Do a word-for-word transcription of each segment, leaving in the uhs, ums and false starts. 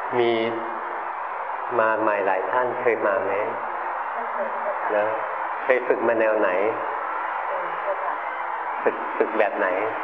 มีมาใหม่หลายท่านเคยมาไหมแล้วเคยฝึกมาแนวไหนฝึกฝึกแบบไหน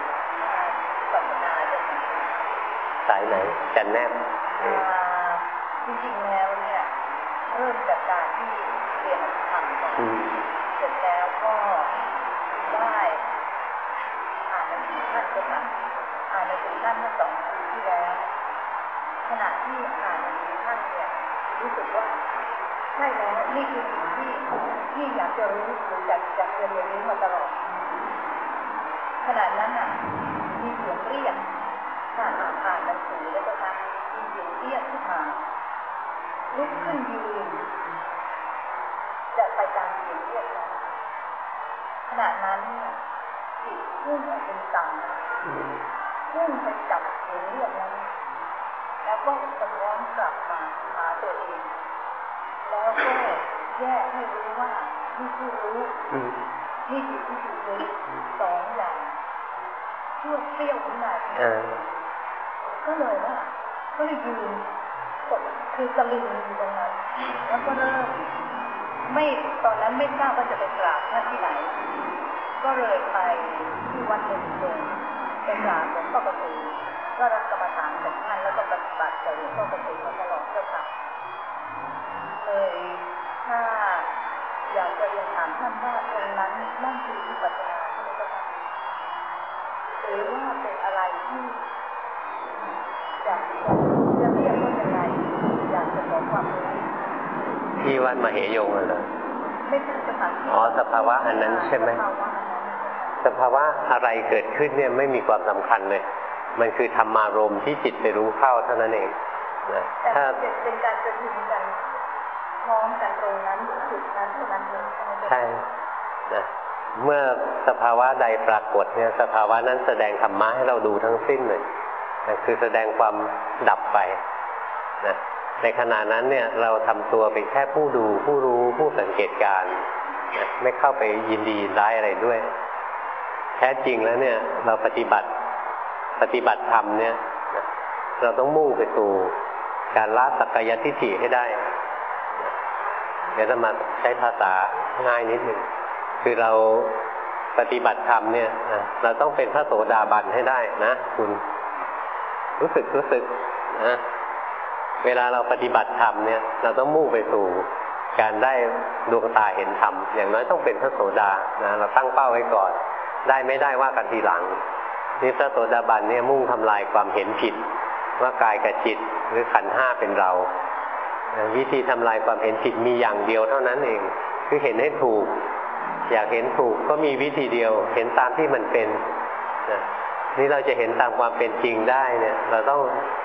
สายไหนจันแนบจริงๆแล้วเนี่ยเริ่มจากการที่เรียนธรรมก่อนเสร็จแล้วก็ได้อ่านหนังสือท่านก็ค่ะอ่านหนังสือท่านเมื่อสองปีที่แล้วขณะที่อ่านหนังสือท่านเนี่ยรู้สึกว่าใช่แล้วนี่คือสิ่งที่ที่อยากจะรู้หรืออยากอยากจะเรียนรู้มาตลอดขณะนั้นน่ะมีเสียงเรียกถ้าอ่านหนังสือแล้วก็ค่ะมีเสียงเรียกขึ้นมาลุกขึ้นยืนจะไปตามเสียงเรียกนั้นขณะนั้นเนี่ยจิตพุ่งออกเป็นต่ำพุ่งไปจับเสียงเรียกนั้นแล้วก็สะท้อนกลับมาหาตัวเองแล้วก็แยกให้รู้ว่านี่คือรู้นี่คือที่ถูกรู้สองอย่างชั่วเสี้ยววินาทีก็เลยว่าก็เลยยืนคือตะลึงอยู่ตรงนั้นแล้วก็เริ่มไม่ตอนนั้นไม่ทราบว่าจะไปกราบท่านที่ไหนก็เลยไปที่วัดเดิมเดิมไปกราบหลวงพ่อประตูก็รับกรรมฐานจากท่านแล้วก็ปฏิบัติกับหลวงพ่อประตูมาตลอดเจ้าค่ะเลยถ้าอยากจะเรียนถามท่านว่าตรงนั้นนั่นคือวิปัสสนาใช่ไหมเจ้าค่ะหรือว่าเป็นอะไรที่อยากจะเรียกว่าอย่างไรอยากจะขอความรู้ที่วัดมเหยงเหรอไม่ใช่สถานที่อ๋อสภาวะอันนั้นใช่ไหมสภาวะอะไรเกิดขึ้นเนี่ยไม่มีความสำคัญเลยมันคือธรรมารมณ์ที่จิตไปรู้เข้าเท่านั้นเองนะถ้าเป็นการประชุมกันพร้อมกันตรงนั้นจุดนั้นเท่านั้นเองใช่นะเมื่อสภาวะใดปรากฏเนี่ยสภาวะนั้นแสดงธรรมะให้เราดูทั้งสิ้นเลยนะคือแสดงความดับไปนะในขณะนั้นเนี่ยเราทำตัวเป็นแค่ผู้ดูผู้รู้ผู้สังเกตการณ์นะไม่เข้าไปยินดีร้ายอะไรด้วยแท้จริงแล้วเนี่ยเราปฏิบัติปฏิบัติธรรมเนี่ยนะเราต้องมุ่งไปสู่การละสักกายทิฏฐิให้ได้นะเดี๋ยวจะมาใช้ภาษาง่ายนิดหนึ่งคือเราปฏิบัติธรรมเนี่ยนะเราต้องเป็นพระโสดาบันให้ได้นะคุณรู้สึกรู้สึกนะเวลาเราปฏิบัติธรรมเนี่ยเราต้องมุ่งไปสู่การได้ดวงตาเห็นธรรมอย่างน้อยต้องเป็นพระโสดานะเราตั้งเป้าไว้ก่อนได้ไม่ได้ว่ากันทีหลังนี่พระโสดาบันเนี่ยมุ่งทำลายความเห็นผิดว่ากายกับจิตหรือขันธ์ห้าเป็นเราวิธีทำลายความเห็นผิดมีอย่างเดียวเท่านั้นเองคือเห็นให้ถูกอยากเห็นถูกก็มีวิธีเดียวเห็นตามที่มันเป็นนะนี่เราจะเห็นตามความเป็นจริงได้เนี่ยเราต้อง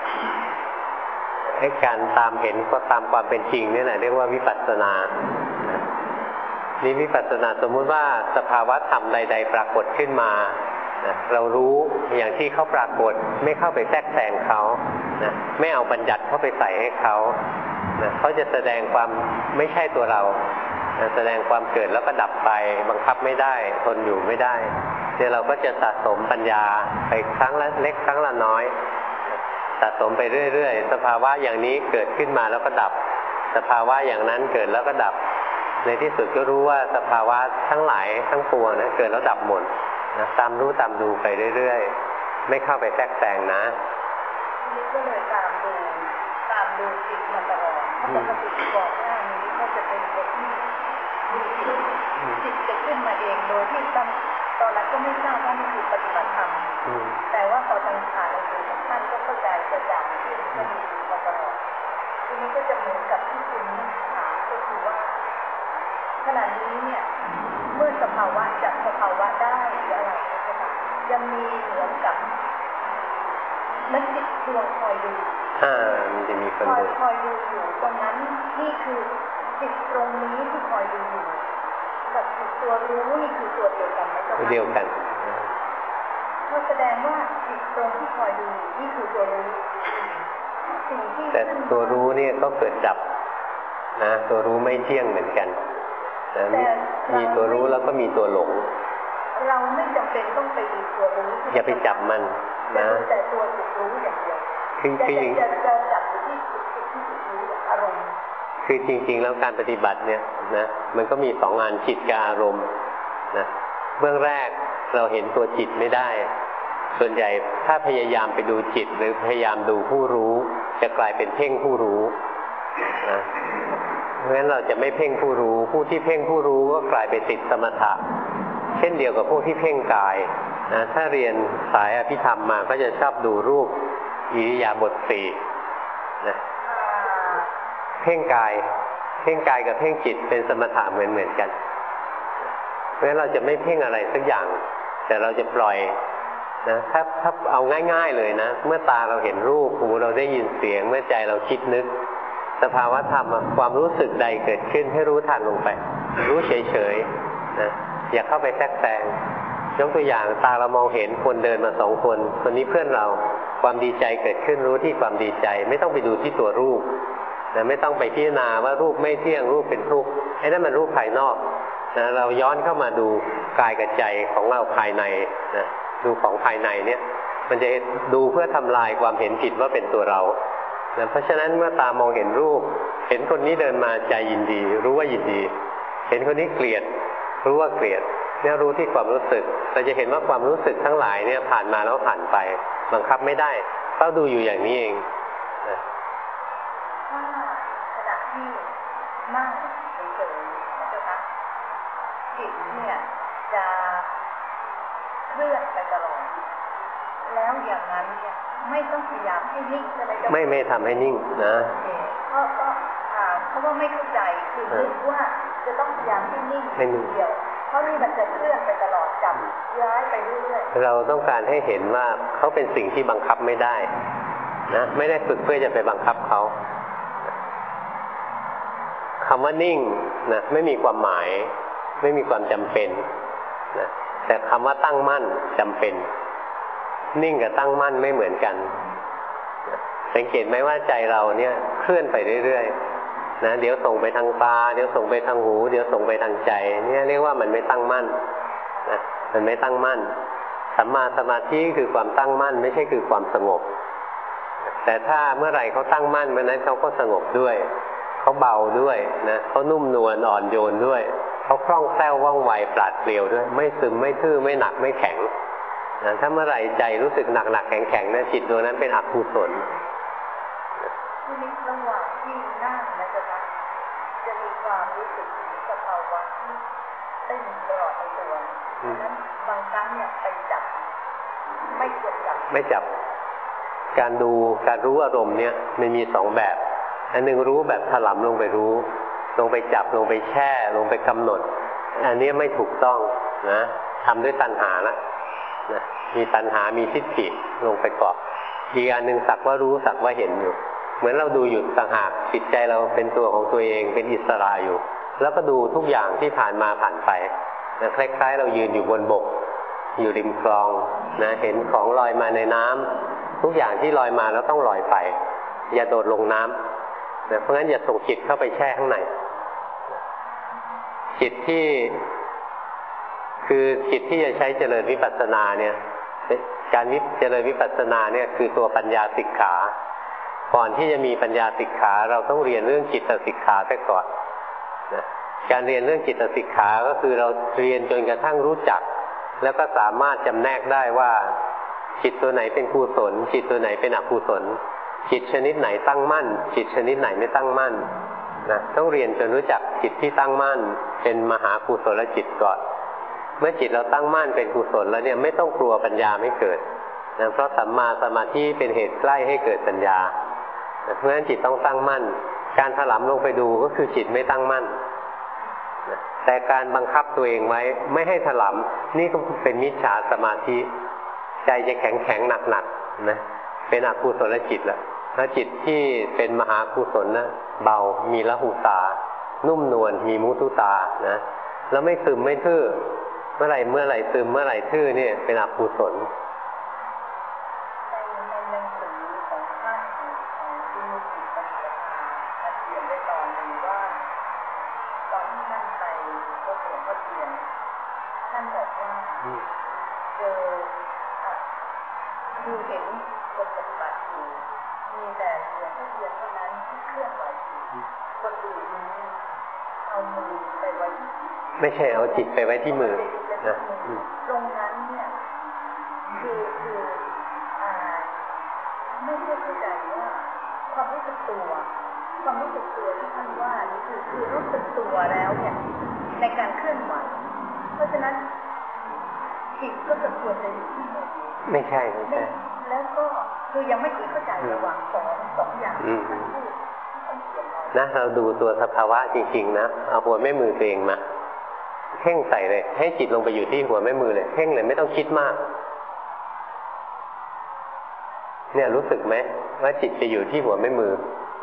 ให้การตามเห็นก็ตามความเป็นจริงนี่แหละเรียกว่าวิปัสสนานี่วิปัสสนาสมมุติว่าสภาวะธรรมใดๆปรากฏขึ้นมานะเรารู้อย่างที่เขาปรากฏไม่เข้าไปแทรกแซงเขานะไม่เอาบัญญัติเข้าไปใส่ให้เขานะเขาจะแสดงความไม่ใช่ตัวเรานะแสดงความเกิดแล้วก็ดับไปบังคับไม่ได้ทนอยู่ไม่ได้เนี่ยเราก็จะสะสมปัญญาไปครั้งละเล็กครั้งละน้อยสะสมไปเรื่อยๆสภาวะอย่างนี้เกิดขึ้นมาแล้วก็ดับสภาวะอย่างนั้นเกิดแล้วก็ดับในที่สุดก็รู้ว่าสภาวะทั้งหลายทั้งปวงนะเกิดแล้วดับหมดนะตามรู้ตามดูไปเรื่อยๆไม่เข้าไปแทรกแซงนะนี่ก็เลยตามดูตามดูจิตมาตลอดเพราะปกติก่อนหน้านี้ก็จะเป็นคนที่ดูจิตจิตจะขึ้นมาเองโดยที่ตั้งตอนนั้นก็ไม่ทราบว่ามันคือปฏิบัติธรรมแต่ว่าพอตั้งขาในตัวของท่านก็เข้าใจกระจ่างขึ้นก็มีมาตลอดทีนี้ก็จะเหมือนกับที่คุณถามก็คือว่าขณะนี้เนี่ยเมื่อสภาวะจับสภาวะได้หรืออะไรนะคะยังมีเหมือนกับนักจิตดวงคอยดูอ่ามันจะมีคนคอยคอยดูอยู่ตรงนั้นนี่คือจิตตรงนี้ที่คอยดูอยู่กับจิตตัวรู้นี่คือตัวเดียวกันไหมเจ้าค่ะเดียวกันก็แสดงว่าจิตตรงที่คอยดูนี่คือตัวรู้สิ่งที่แต่ตัวรู้เนี่ยก็เกิดดับนะตัวรู้ไม่เที่ยงเหมือนกันนะมีตัวรู้แล้วก็มีตัวหลงเราไม่จำเป็นต้องไปดูตัวรู้อย่าไปจับมันนะแต่ตัวถูกรู้อย่างเดียวคือคือจะจะจับอยู่ที่ตัวรู้อารมณ์คือจริงๆแล้วการปฏิบัติเนี่ยนะมันก็มีสองงานจิตกับอารมณ์นะเบื้องแรกเราเห็นตัวจิตไม่ได้ส่วนใหญ่ถ้าพยายามไปดูจิตหรือพยายามดูผู้รู้จะกลายเป็นเพ่งผู้รู้นะเพราะฉะนั้นเราจะไม่เพ่งผู้รู้ผู้ที่เพ่งผู้รู้ก็กลายไปติดสมถะเช่นเดียวกับพวกที่เพ่งกายนะถ้าเรียนสายอภิธรรมมาก็จะชอบดูรูปอิริยาบถสี่นะเพ่งกายเพ่งกายกับเพ่งจิตเป็นสมถะเหมือนเหมือนกันเพราะฉะนั้นเราจะไม่เพ่งอะไรสักอย่างแต่เราจะปล่อยนะถ้าถ้าเอาง่ายๆเลยนะเมื่อตาเราเห็นรูปหูเราได้ยินเสียงเมื่อใจเราคิดนึกสภาวะธรรมความรู้สึกใดเกิดขึ้นให้รู้ทันลงไปรู้เฉยๆนะอย่าเข้าไปแทรกแซงยกตัวอย่างตาเรามองเห็นคนเดินมาสองคนคนนี้เพื่อนเราความดีใจเกิดขึ้นรู้ที่ความดีใจไม่ต้องไปดูที่ตัวรูปนะไม่ต้องไปพิจารณาว่ารูปไม่เที่ยงรูปเป็นทุกข์ไอ้นั่นมันรูปภายนอกนะเราย้อนเข้ามาดูกายกับใจของเราภายในนะดูของภายในเนี่ยมันจะดูเพื่อทำลายความเห็นผิดว่าเป็นตัวเรานะเพราะฉะนั้นเมื่อตามองเห็นรูปเห็นคนนี้เดินมาใจยินดีรู้ว่ายินดีเห็นคนนี้เกลียดรู้ว่าเกลียดเนี่ยรู้ที่ความรู้สึกเราจะเห็นว่าความรู้สึกทั้งหลายเนี่ยผ่านมาแล้วผ่านไปบังคับไม่ได้เราดูอยู่อย่างนี้เองนะถ้าขณะที่นั่งเฉยๆนะคะจิตเนี่ยจะเคลื่อนไปตลอดแล้วอย่างนั้นเนี่ยไม่ต้องพยายามให้นิ่งใช่ไหมไม่ไม่ทำให้นิ่งนะเพราะก็เพราะว่าไม่เข้าใจคือนึกว่าจะต้องพยายามให้นิ่งเดียวเพราะนี่มันจะเคลื่อนไปตลอดจับย้ายไปเรื่อยๆเราต้องการให้เห็นว่าเขาเป็นสิ่งที่บังคับไม่ได้นะไม่ได้ฝึกเพื่อจะไปบังคับเขาคำว่านิ่งนะไม่มีความหมายไม่มีความจำเป็นนะแต่คำว่าตั้งมั่นจำเป็นนิ่งกับตั้งมั่นไม่เหมือนกันสังเกตไหมว่าใจเราเนี่ยเคลื่อนไปเรื่อยๆนะเดี๋ยวส่งไปทางตาเดี๋ยวส่งไปทางหูเดี๋ยวส่งไปทางใจเนี่ยเรียกว่ามันไม่ตั้งมั่นนะมันไม่ตั้งมั่นสัมมาสมาธิคือความตั้งมั่นไม่ใช่คือความสงบแต่ถ้าเมื่อไหร่เขาตั้งมั่นเมื่อนั้นเขาก็สงบด้วยเขาเบาด้วยนะเขานุ่มนวลอ่อนโยนด้วยเขาคล่องแคล่วว่องไวปราดเปรียวด้วยไม่ซึมไม่ทื่อไม่หนักไม่แข็งนะถ้าเมื่อไหร่ใจรู้สึกหนักหนักแข็งแข็งนะจิตดวงนั้นเป็นอกุศลที่นี้ระหว่างที่นั่งนะจ๊ะจะมีความรู้สึกสภาวะที่เต้นตลอดในตัวนั้นบางครั้งเนี่ยไปจับไม่ควรจับไม่จับการดูการรู้อารมณ์เนี่ยมันมีสองแบบอันหนึ่งรู้แบบถลำลงไปรู้ลงไปจับลงไปแช่ลงไปกำหนดอันนี้ไม่ถูกต้องนะทำด้วยตัณหาละนะมีตัณหามีทิฏฐิลงไปเกาะอีกอันหนึ่งสักว่ารู้สักว่าเห็นอยู่เหมือนเราดูอยู่ต่างหากจิตใจเราเป็นตัวของตัวเองเป็นอิสระอยู่แล้วก็ดูทุกอย่างที่ผ่านมาผ่านไปนะคล้ายๆเรายืนอยู่บนบกอยู่ริมคลองนะเห็นของลอยมาในน้ำทุกอย่างที่ลอยมาแล้วต้องลอยไปอย่าโดดลงน้ำนะเพราะงั้นอย่าส่งจิตเข้าไปแช่ข้างในจิตที่คือจิตที่จะใช้เจริญวิปัสสนาเนี่ยการวิเจริญวิปัสสนาเนี่ยคือตัวปัญญาสิกขาก่อนที่จะมีปัญญาสิกขาเราต้องเรียนเรื่องจิตสิกขาไปก่อนนะการเรียนเรื่องจิตสิกขาก็คือเราเรียนจนกระทั่งรู้จักแล้วก็สามารถจำแนกได้ว่าจิตตัวไหนเป็นกุศลจิตตัวไหนเป็นอกุศลจิตชนิดไหนตั้งมั่นจิตชนิดไหนไม่ตั้งมั่นนะต้องเรียนจนรู้จักจิตที่ตั้งมั่นเป็นมหากุศลจิตก่อนเมื่อจิตเราตั้งมั่นเป็นกุศลแล้วเนี่ยไม่ต้องกลัวปัญญาไม่เกิดนะเพราะสัมมาสมาธิเป็นเหตุใกล้ให้เกิดปัญญาเพราะฉะนั้นจิตต้องตั้งมั่นการถลำลงไปดูก็คือจิตไม่ตั้งมั่นแต่การบังคับตัวเองไว้ไม่ให้ถลำนี่ก็เป็นมิจฉาสมาธิใจจะแข็งแข็งหนักหนักนะเป็นอกุศลจิตละแล้วจิตที่เป็นมหากุศลนะเบามีละหุตานุ่มนวลมีมุทุตานะแล้วไม่ซึมไม่ทื่อเมื่อไหร่เมื่อไหร่ซึมเมื่อไหร่ทื่อเนี่ยเป็นอกุศลคือเห็นคนปฏิบัติอยู่มีแต่เสียงเพียงเท่านั้นที่เคลื่อนไหวคนอื่นนี้เอามือไปไว้ไม่ใช่เอาจิตไปไว้ที่มือนะตรงนั้นเนี่ยคือคืออ่าไม่ใช่เข้าใจว่าความรู้สึกตัวความรู้สึกตัวที่ท่านว่านี่คือคือรู้สึกตัวแล้วเนี่ยในการเคลื่อนไหวเพราะฉะนั้นจิตก็จะควรจะอยู่ที่มือไม่ใช่ไม่ใช่แล้วก็คือยังไม่เข้าใจระหว่างสองสองอย่างนะเราดูตัวสภาวะจริงๆนะเอาหัวแม่มือตัวเองมาเพ่งใส่เลยให้จิตลงไปอยู่ที่หัวแม่มือเลยเพ่งเลยไม่ต้องคิดมากเนี่ยรู้สึกไหมว่าจิตจะอยู่ที่หัวแม่มือ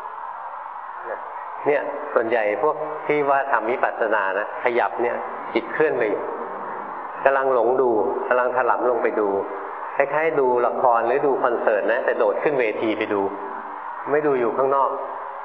เนี่ยส่วนใหญ่พวกที่ว่าทำวิปัสสนานะขยับเนี่ยจิตเคลื่อนไปกำลังหลงดูกำลังถลำลงไปดูคล้ายๆดูละครหรือดูคอนเสิร์ตนะแต่โดดขึ้นเวทีไปดูไม่ดูอยู่ข้างนอก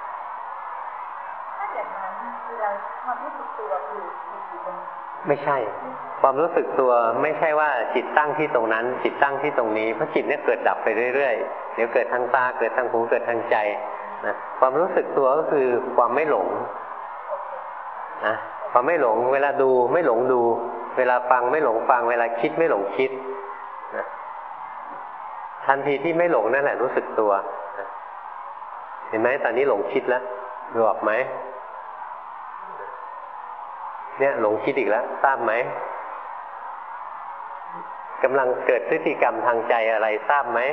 ถ้าอย่างนั้นเราความรู้สึกตัวคือไม่ใช่ความรู้สึกตัวไม่ใช่ว่าจิตตั้งที่ตรงนั้นจิตตั้งที่ตรงนี้เพราะจิตเนี่ยเกิดดับไปเรื่อยๆเดี๋ยวเกิดทางตาเกิดทางหูเกิดทางใจนะความรู้สึกตัวก็คือความไม่หลงนะความไม่หลงเวลาดูไม่หลงดูเวลาฟังไม่หลงฟังเวลาคิดไม่หลงคิดนะทันทีที่ไม่หลงนั่นแหละรู้สึกตัวนะเห็นไหมตอนนี้หลงคิดแล้วดูออกไหมเนี่ยหลงคิดอีกแล้วทราบไหมกำลังเกิดพฤติกรรมทางใจอะไรทราบไหม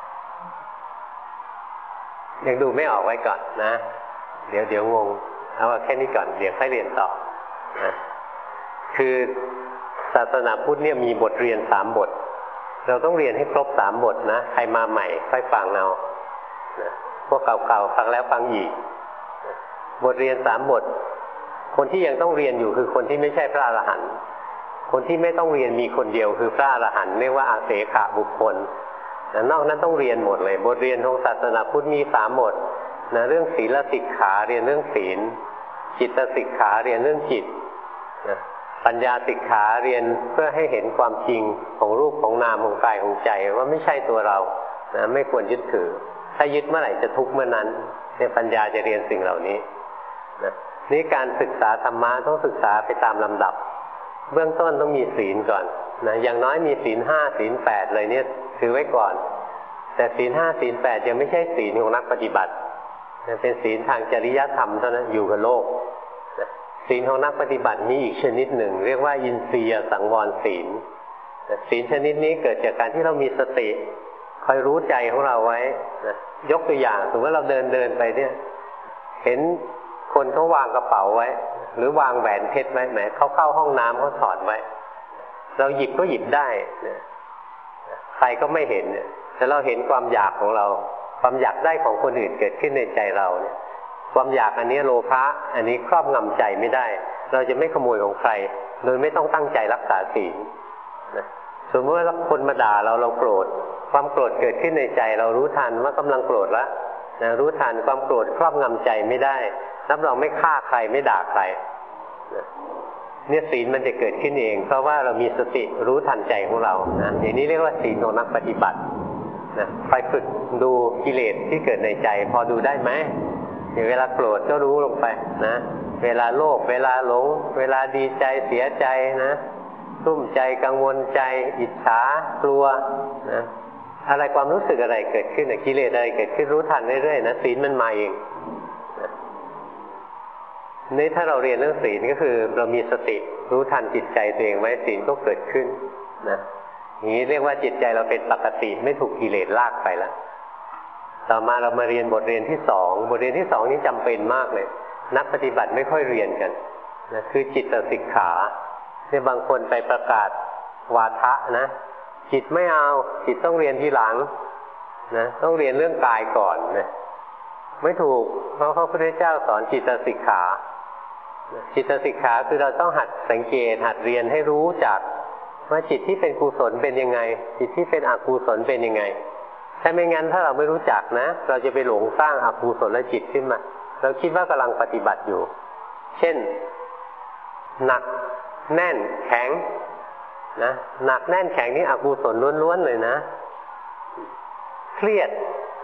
ยังดูไม่ออกไว้ก่อนนะเดี๋ยวเดี๋ยวงงเอาแค่นี้ก่อนเดี๋ยวค่อยเรียนต่อนะคือศาสนาพุทธเนี่ยมีบทเรียนสามบทเราต้องเรียนให้ครบสามบทนะใครมาใหม่ค่อยฟังเอานะพวกเก่าๆฟังแล้วฟังอีกบทเรียนสามบทคนที่ยังต้องเรียนอยู่คือคนที่ไม่ใช่พระอรหันต์คนที่ไม่ต้องเรียนมีคนเดียวคือพระอรหันต์เรียกว่าอาเสขะบุคคลนะนอกนั้นต้องเรียนหมดเลยบทเรียนของศาสนาพุทธมีสามบทนะเรื่องศีลสิกขาเรียนเรื่องศีลจิตสิกขาเรียนเรื่องจิตนะปัญญาสิกขาเรียนเพื่อให้เห็นความจริงของรูปของนามของกายของใจว่าไม่ใช่ตัวเรานะไม่ควรยึดถือถ้ายึดเมื่อไหร่จะทุกข์เมื่อนั้นเนี่ยปัญญาจะเรียนสิ่งเหล่านี้นะนี่การศึกษาธรรมะต้องศึกษาไปตามลำดับเบื้องต้นต้องมีศีลก่อนนะอย่างน้อยมีศีลห้าศีลแปดเลยเนี่ยถือไว้ก่อนแต่ศีลห้าศีลแปดยังไม่ใช่ศีลของนักปฏิบัติเป็นศีลทางจริยธรรมเท่านั้นอยู่กับโลกศีลของนักปฏิบัติมีอีกชนิดหนึ่งเรียกว่าอินทรียสังวรศีลศีลชนิดนี้เกิดจากการที่เรามีสติคอยรู้ใจของเราไว้ยกตัวอย่างสมมติว่าเราเดินเดินไปเนี่ยเห็นคนเขาวางกระเป๋าไว้หรือวางแหวนเพชรไว้แหมเขาเข้าห้องน้ำเขาถอดไว้เราหยิบก็หยิบได้ใครก็ไม่เห็นเนี่ยแต่เราเห็นความอยากของเราความอยากได้ของคนอื่นเกิดขึ้นในใจเราเนี่ยความอยากอันนี้โลภะอันนี้ครอบงำใจไม่ได้เราจะไม่ขโมยของใครโดยไม่ต้องตั้งใจรักษาศีลนะสมมติว่าคนมาด่าเราเราโกรธความโกรธเกิดขึ้นในใจเรารู้ทันว่ากำลังโกรธแล้วนะรู้ทันความโกรธครอบงำใจไม่ได้รับรองไม่ฆ่าใครไม่ด่าใครนะเนี่ยศีลมันจะเกิดขึ้นเองเพราะว่าเรามีสติรู้ทันใจของเรานะอย่างนี้เรียกว่าศีลของนักปฏิบัตินะไปฝึกดูกิเลสที่เกิดในใจพอดูได้ไหมเวลาโกรธก็รู้ลงไปนะเวลาโลภเวลาหลงเวลาดีใจเสียใจนะรุ่มใจกังวลใจอิจฉากลัวนะอะไรความรู้สึกอะไรเกิดขึ้นกิเลสอะไรเกิดขึ้นรู้ทันเรื่อยๆนะศีลมันมาเองนะนี่ถ้าเราเรียนเรื่องศีลก็คือเรามีสติรู้ทันจิตใจตัวเองไว้ศีลก็เกิดขึ้นนะอย่างนี้เรียกว่าจิตใจเราเป็นปกติไม่ถูกกิเลสลากไปแล้วต่อมาเรามาเรียนบทเรียนที่สองบทเรียนที่สองนี้จำเป็นมากเลยนักปฏิบัติไม่ค่อยเรียนกันนะคือจิตสิกขาเนี่ยบางคนไปประกาศวาทะนะจิตไม่เอาจิตต้องเรียนทีหลังนะต้องเรียนเรื่องกายก่อนนะไม่ถูกเพราะพระพุทธเจ้าสอนจิตสิกขาจิตสิกขาคือเราต้องหัดสังเกตหัดเรียนให้รู้จักว่าจิตที่เป็นกุศลเป็นยังไงจิตที่เป็นอกุศลเป็นยังไงถ้าไม่งั้นถ้าเราไม่รู้จักนะเราจะไปหลงสร้างอกุศลจิตขึ้นมาเราคิดว่ากำลังปฏิบัติอยู่เช่นหนักแน่นแข็งนะหนักแน่นแข็งนี่อกุศลล้วนๆเลยนะเครียดอ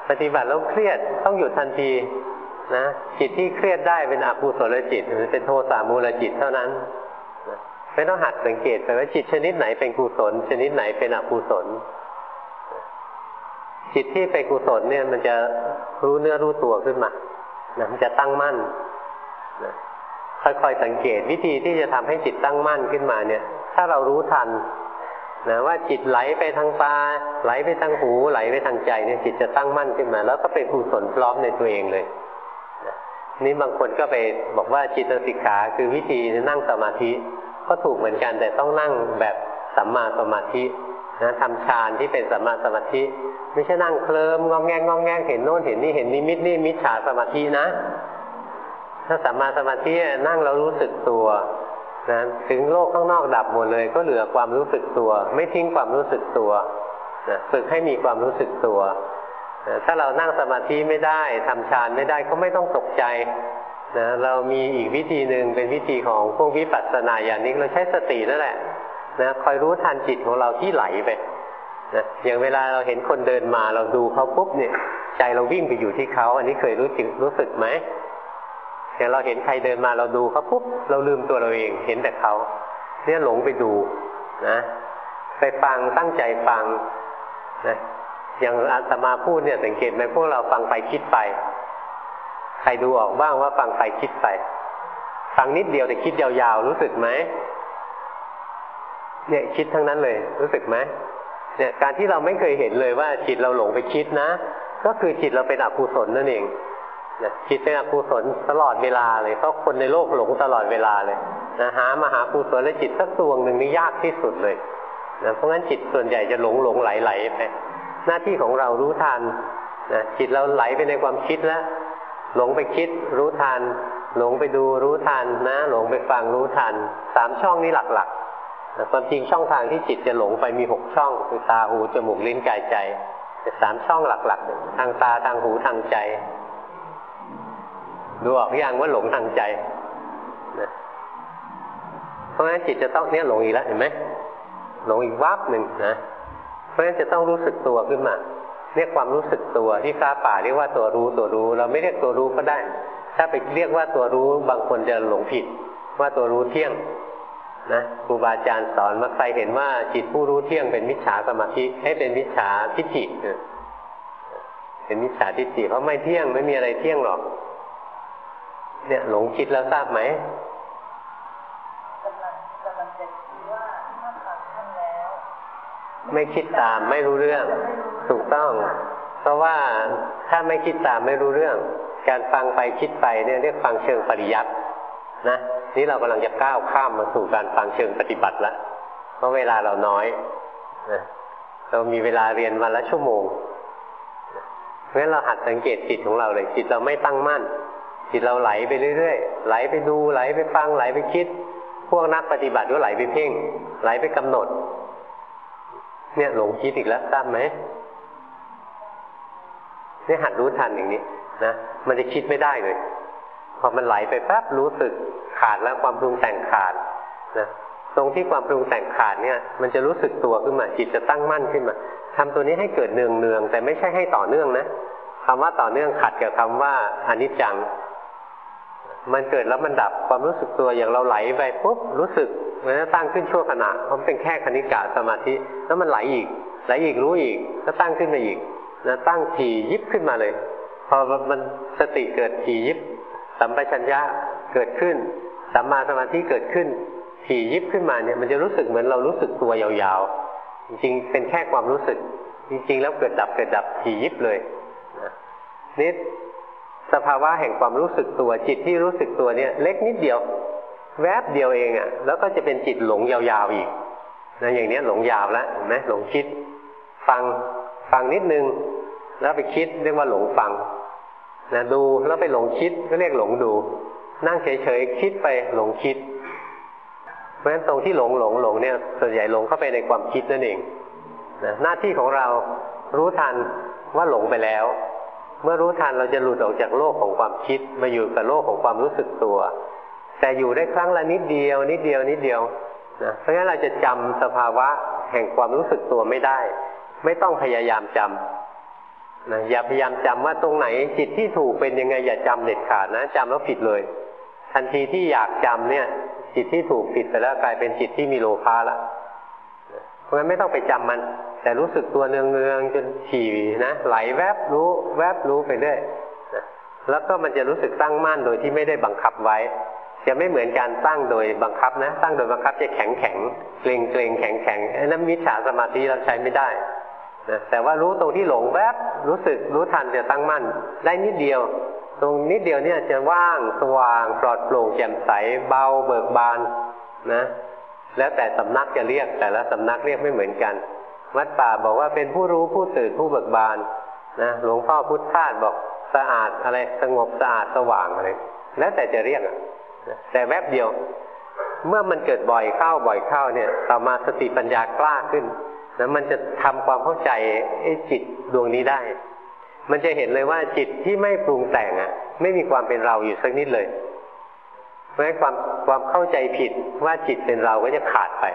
ปฏิบัติแล้วเครียดต้องหยุดทันทีนะจิตที่เครียดได้เป็นอกุศลจิตหรือเป็นโทสะมูลจิตเท่านั้นนะไม่ต้องหัดสังเกตไปว่าจิตชนิดไหนเป็นกุศลชนิดไหนเป็นอกุศลจิตที่เป็นกุศลเนี่ยมันจะรู้เนื้อรู้ตัวขึ้นมานะมันจะตั้งมั่นนะค่อยๆสังเกตวิธีที่จะทำให้จิตตั้งมั่นขึ้นมาเนี่ยถ้าเรารู้ทันนะว่าจิตไหลไปทางตาไหลไปทางหูไหลไปทางใจเนี่ยจิตจะตั้งมั่นขึ้นมาแล้วก็เป็นกุศลพร้อมในตัวเองเลยนะนี่บางคนก็ไปบอกว่าจิตสิกขาคือวิธีนั่งสมาธิก็ถูกเหมือนกันแต่ต้องนั่งแบบสัมมาสมาธินะทำฌานที่เป็นสัมมาสมาธิไม่ใช่นั่งเคลิ้มงองแงงงองแงงเห็นโน่นเห็นนี่เห็นนิมิตนี่มิจฉาสมาธินะถ้าสัมมาสมาธินั่งแล้วรู้สึกตัวนะถึงโลกข้างนอกดับหมดเลยก็เหลือความรู้สึกตัวไม่ทิ้งความรู้สึกตัวนะฝึกให้มีความรู้สึกตัวนะถ้าเรานั่งสมาธิไม่ได้ทำฌานไม่ได้ก็ไม่ต้องตกใจนะเรามีอีกวิธีหนึ่งเป็นวิธีของพวกวิปัสสนาญาณิกเราใช้สตินั่นแหละนะคอยรู้ทันจิตของเราที่ไหลไปนะอย่างเวลาเราเห็นคนเดินมาเราดูเขาปุ๊บเนี่ยใจเราวิ่งไปอยู่ที่เขาอันนี้เคยรู้สึกรู้สึกไหมอย่างเราเห็นใครเดินมาเราดูเขาปุ๊บเราลืมตัวเราเองเห็นแต่เขาเนี่ยหลงไปดูนะไปฟังตั้งใจฟังนะอย่างอาตมาพูดเนี่ยสังเกตไหมพวกเราฟังไปคิดไปใครดูออกบ้างว่าฟังไปคิดไปฟังนิดเดียวแต่คิดยาวๆรู้สึกไหมเนี่ยคิดทั้งนั้นเลยรู้สึกไหมเนี่ยการที่เราไม่เคยเห็นเลยว่าจิตเราหลงไปคิดนะก็คือจิตเราเป็นอกุศลนั่นเองนะจิตเป็นอกุศลตลอดเวลาเลยเพราะคนในโลกหลงตลอดเวลาเลยนะหามหากุศลและจิตสักดวงหนึ่งนี่ยากที่สุดเลยนะเพราะงั้นจิตส่วนใหญ่จะหลงหลงไหลไหลไปหน้าที่ของเรารู้ทันนะจิตเราไหลไปในความคิดแล้วหลงไปคิดรู้ทันหลงไปดูรู้ทันนะหลงไปฟังรู้ทันสามช่องนี้หลักๆนะความจริงช่องทางที่จิตจะหลงไปมีหกช่องคือตาหูจมูกลิ้นกายใจแต่สามช่องหลักๆทางตาทางหูทางใจดูออกยังว่าหลงทางใจนะเพราะฉะนั้นจิตจะต้องเนี่ยหลงอีกแล้วเห็นไหมหลงอีกวับหนึ่งนะเพราะฉะนั้นจะต้องรู้สึกตัวขึ้นมาเรียกความรู้สึกตัวที่พระป่าเรียกว่าตัวรู้ตัวรู้เราไม่เรียกตัวรู้ก็ได้ถ้าไปเรียกว่าตัวรู้บางคนจะหลงผิดว่าตัวรู้เที่ยงนะครูบาอาจารย์สอนมาใครเห็นว่าจิตผู้รู้เที่ยงเป็นมิจฉาสมาธิให้เป็นมิจฉาทิฏฐิเป็นมิจฉาทิฏฐิเพราะไม่เที่ยงไม่มีอะไรเที่ยงหรอกเนี่ยหลงคิดแล้วทราบไหมไม่คิดตามไม่รู้เรื่องถูกต้องเพราะว่าถ้าไม่คิดตามไม่รู้เรื่องการฟังไปคิดไปเนี่ยเรียกฟังเชิงปริยัตินะนี่เรากำลังจะก้าวข้ามมาสู่การฟังเชิงปฏิบัติแล้วเพราะเวลาเราน้อยนะเรามีเวลาเรียนวันละชั่วโมงเพราะฉะนั้นเราหัดสังเกตจิตของเราเลยจิตเราไม่ตั้งมั่นจิตเราไหลไปเรื่อยๆไหลไปดูไหลไปฟังไหลไปคิดพวกนักปฏิบัติก็ไหลไปเพ่งไหลไปกำหนดเนี่ยหลงคิดอีกแล้วทราบไหมนี่หัดรู้ทันอย่างนี้นะมันจะคิดไม่ได้เลยพอมันไหลไปแป๊บรู้สึกขาดแล้วความปรุงแต่งขาดนะตรงที่ความปรุงแต่งขาดเนี่ยมันจะรู้สึกตัวขึ้นมาจิตจะตั้งมั่นขึ้นมาทำตัวนี้ให้เกิดเนืองเนืองแต่ไม่ใช่ให้ต่อเนื่องนะคำว่าต่อเนื่องขัดกับคำว่าอนิจจังมันเกิดแล้วมันดับความรู้สึกตัวอย่างเราไหลไปปุ๊บรู้สึกมันจะตั้งขึ้นชั่วขณะเพราะมันเป็นแค่คณิกะสมาธิแล้วมันไหลอีกไหลอีกรู้อีกก็ตั้งขึ้นมาอีกนะตั้งถี่ยิบขึ้นมาเลยพอมันสติเกิดถี่ยิบสัมปชัญญะเกิดขึ้นสัมมาสมาธิเกิดขึ้นถี่ยิบขึ้นมาเนี่ยมันจะรู้สึกเหมือนเรารู้สึกตัวยาวๆจริงๆเป็นแค่ความรู้สึกจริงๆแล้วเกิดดับเกิดดับถี่ยิบเลยนะนี่สภาวะแห่งความรู้สึกตัวจิตที่รู้สึกตัวเนี่ยเล็กนิดเดียวแวบเดียวเองอ่ะแล้วก็จะเป็นจิตหลงยาวๆอีกนะอย่างนี้หลงยาวแล้วเห็นไหมหลงคิดฟังฟังนิดนึงแล้วไปคิดเรียกว่าหลงฟังนะดูแล้วไปหลงคิดก็เรียกหลงดูนั่งเฉยๆคิดไปหลงคิดเพราะฉะนั้นตรงที่หลงหลงหลงเนี่ยส่วนใหญ่หลงเข้าไปในความคิดนั่นเองนะหน้าที่ของเรารู้ทันว่าหลงไปแล้วเมื่อรู้ทันเราจะหลุดออกจากโลกของความคิดมาอยู่กับโลกของความรู้สึกตัวแต่อยู่ได้ครั้งละนิดเดียวนิดเดียวนิดเดียวนะเพราะงั้นเราจะจำสภาวะแห่งความรู้สึกตัวไม่ได้ไม่ต้องพยายามจำนะอย่าพยายามจำว่าตรงไหนจิตที่ถูกเป็นยังไงอย่าจำเด็ดขาดนะจำแล้วผิดเลยทันทีที่อยากจำเนี่ยจิตที่ถูกผิดไปแล้วกลายเป็นจิตที่มีโลภะละเพราะงั้นไม่ต้องไปจำมันแต่รู้สึกตัวเนืองๆจนถี่นะไหลแวบรู้แวบรู้ไปเรื่อยนะแล้วก็มันจะรู้สึกตั้งมั่นโดยที่ไม่ได้บังคับไว้จะไม่เหมือนการตั้งโดยบังคับนะตั้งโดยบังคับจะแข็งแข็งเกรงเกรงแข็งแข็งไอ้นั้นมิจฉาสมาธิเราใช้ไม่ได้นะแต่ว่ารู้ตรงที่หลงแวบรู้สึกรู้ทันจะตั้งมั่นได้นิดเดียวตรงนิดเดียวเนี่ยจะว่างสว่างปลอดโปร่งแจ่มใสเบาเบิกบานนะแล้วแต่สำนักจะเรียกแต่ละสำนักเรียกไม่เหมือนกันวัดป่าบอกว่าเป็นผู้รู้ผู้ตื่นผู้เบิกบานนะหลวงพ่อพุทธทาสบอกสะอาดอะไรสงบสะอาดสว่างอะไรแล้วแต่จะเรียกอะแต่แวบเดียวเมื่อมันเกิดบ่อยเข้าบ่อยเข้าเนี่ยต่อมาสติปัญญากล้าขึ้นแล้วมันจะทำความเข้าใจไอ้จิตดวงนี้ได้มันจะเห็นเลยว่าจิตที่ไม่ปรุงแต่งอ่ะไม่มีความเป็นเราอยู่สักนิดเลยเพราะฉะนั้นความความเข้าใจผิดว่าจิตเป็นเราก็จะขาดไป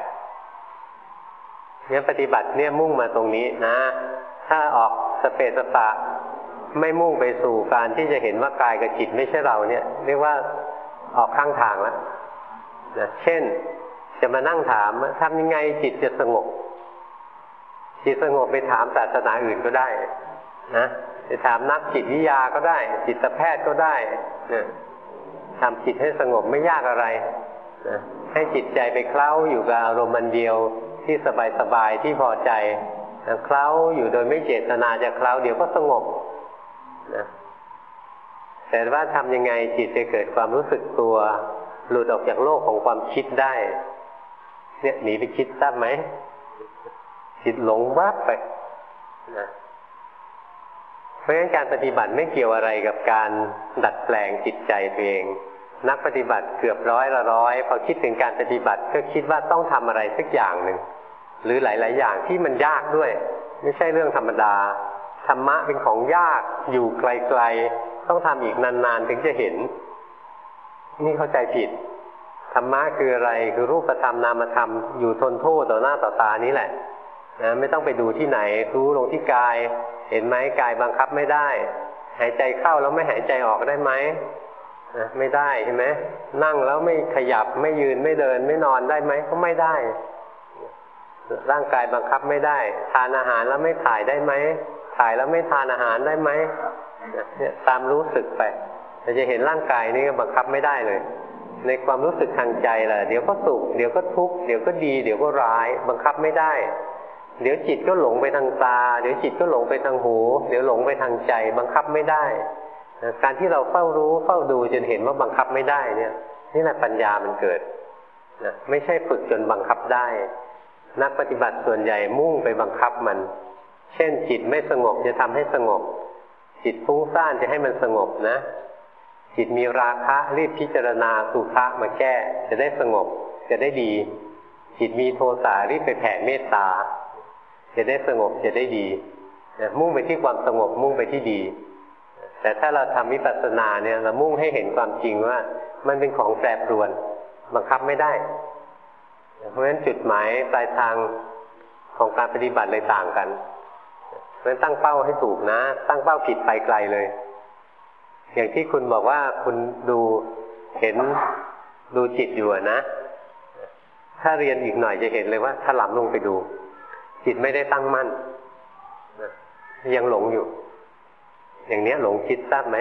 เนี่ยปฏิบัติเนี่ยมุ่งมาตรงนี้นะถ้าออกสเปสปะไม่มุ่งไปสู่การที่จะเห็นว่ากายกับจิตไม่ใช่เราเนี่ยเรียกว่าออกข้างทางแล้วนะเช่นจะมานั่งถามทำยังไงจิตจะสงบจิตสงบไปถามศาสนาอื่นก็ได้นะจะถามนักจิตวิทยาก็ได้จิตแพทย์ก็ได้นะทำจิตให้สงบไม่ยากอะไรนะให้จิตใจไปเคล้าอยู่กับอารมณ์อันเดียวที่สบายๆที่พอใจนะเคล้าอยู่โดยไม่เจตนาจะเคล้าเดี๋ยวก็สงบนะแต่ว่าทำยังไงจิตจะเกิดความรู้สึกตัวหลุดออกจากโลกของความคิดได้เนี่ยหนีไปคิดทราบไหมจิตหลงวับไปนะเพราะฉะนั้นการปฏิบัติไม่เกี่ยวอะไรกับการดัดแปลงจิตใจตัวเองนักปฏิบัติเกือบร้อยละร้อยพอคิดถึงการปฏิบัติก็คิดว่าต้องทำอะไรสักอย่างหนึ่งหรือหลายๆอย่างที่มันยากด้วยไม่ใช่เรื่องธรรมดาธรรมะเป็นของยากอยู่ไกลๆต้องทำอีกนานๆถึงจะเห็นนี่เข้าใจผิดธรรมะคืออะไรคือรูปธรรมนามธรรมอยู่ทนโทษต่อหน้าต่อตานี้แหละนะไม่ต้องไปดูที่ไหนรู้ลงที่กายเห็นไหมกายบังคับไม่ได้หายใจเข้าแล้วไม่หายใจออกได้ไหมนะไม่ได้ใช่ไหมนั่งแล้วไม่ขยับไม่ยืนไม่เดินไม่นอนได้ไหมก็ไม่ได้ร่างกายบังคับไม่ได้ทานอาหารแล้วไม่ถ่ายได้ไหมถ่ายแล้วไม่ทานอาหารได้ไหมเนี่ยตามรู้สึกไปเราจะเห็นร่างกายนี่ก็บังคับไม่ได้เลยในความรู้สึกทางใจล่ะเดี๋ยวก็สุขเดี๋ยวก็ทุกข์เดี๋ยวก็ดีเดี๋ยวก็ร้ายบังคับไม่ได้เดี๋ยวจิตก็หลงไปทางตาเดี๋ยวจิตก็หลงไปทางหูเดี๋ยวหลงไปทางใจบังคับไม่ได้การที่เราเฝ้ารู้เฝ้าดูจนเห็นว่าบังคับไม่ได้เนี่ยนี่แหละปัญญามันเกิดนะไม่ใช่ฝึกจนบังคับได้นักปฏิบัติส่วนใหญ่มุ่งไปบังคับมันเช่นจิตไม่สงบจะทำให้สงบจิตฟุ้งซ่านจะให้มันสงบนะจิตมีราคะรีบพิจารณาสุภะมาแก้จะได้สงบจะได้ดีจิตมีโทสะรีบไปแผ่เมตตาจะได้สงบจะได้ดีนะมุ่งไปที่ความสงบมุ่งไปที่ดีแต่ถ้าเราทำวิปัสสนาเนี่ยเรามุ่งให้เห็นความจริงว่ามันเป็นของแปรปรวนบังคับไม่ได้เพราะฉะนั้นจุดหมายปลายทางของการปฏิบัติเลยต่างกันเพราะฉะนั้นตั้งเป้าให้ถูกนะตั้งเป้าผิดไปไกลเลยอย่างที่คุณบอกว่าคุณดูเห็นดูจิตอยู่นะถ้าเรียนอีกหน่อยจะเห็นเลยว่าถลำลงไปดูจิตไม่ได้ตั้งมั่นยังหลงอยู่อย่างนี้หลงคิดทราบไหม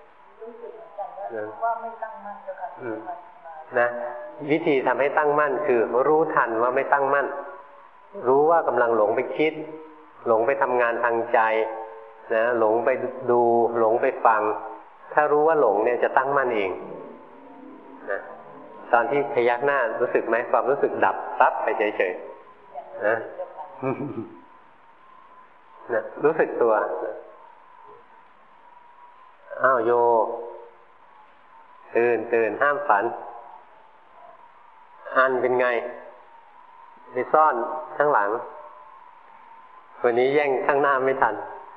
ว่าไม่ตั้งมั่นเจ้าค่ะนะวิธีทำให้ตั้งมั่นคือรู้ทันว่าไม่ตั้งมั่นรู้ว่ากำลังหลงไปคิดหลงไปทำงานทางใจนะหลงไปดูหลงไปฟังถ้ารู้ว่าหลงเนี่ยจะตั้งมั่นเองนะตอนที่พยักหน้ารู้สึกไหมความรู้สึกดับซับไปเฉยๆนะนะรู้สึกตัวอ้าวโยตื่นตื่นห้ามฝันอันเป็นไงไปซ่อนข้างหลังวันนี้แย่งข้างหน้าไม่ทัน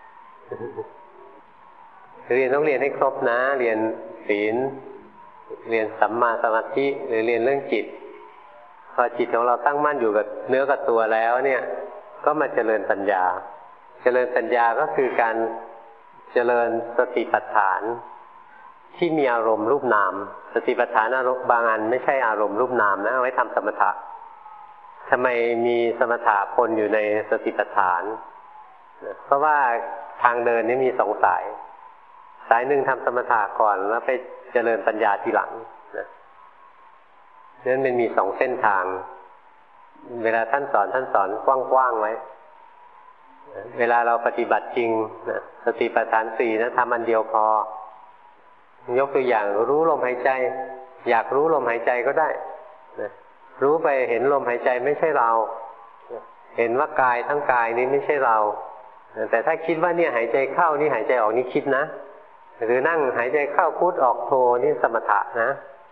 เรียนต้องเรียนให้ครบนะเรียนศีลเรียนสัมมาสมาธิหรือเรียนเรื่องจิตพอจิตของเราตั้งมั่นอยู่กับเนื้อกับตัวแล้วเนี่ยก็มาเจริญปัญญาเจริญปัญญาก็คือการเจริญสติปัฏฐานที่มีอารมณ์รูปนามสติปัฏฐานอารมณ์บางอันไม่ใช่อารมณ์รูปนามนะเอาไว้ทำสมถะทำไมมีสมถะปนอยู่ในสติปัฏฐานเพราะว่าทางเดินนี้มีสองสายสายหนึ่งทำสมถะก่อนแล้วไปเจริญปัญญาทีหลังนะนั้นมันมีสองเส้นทางเวลาท่านสอนท่านสอนกว้างๆไว้เวลาเราปฏิบัติจริงนะสติปัฏฐานสี่นะทำอันเดียวพอยกตัวอย่างรู้ลมหายใจอยากรู้ลมหายใจก็ได้นะรู้ไปเห็นลมหายใจไม่ใช่เราเห็นว่ากายทั้งกายนี้ไม่ใช่เราแต่ถ้าคิดว่าเนี่ยหายใจเข้านี่หายใจออกนี่คิดนะหรือนั่งหายใจเข้าพุทออกโทนี่สมถะนะ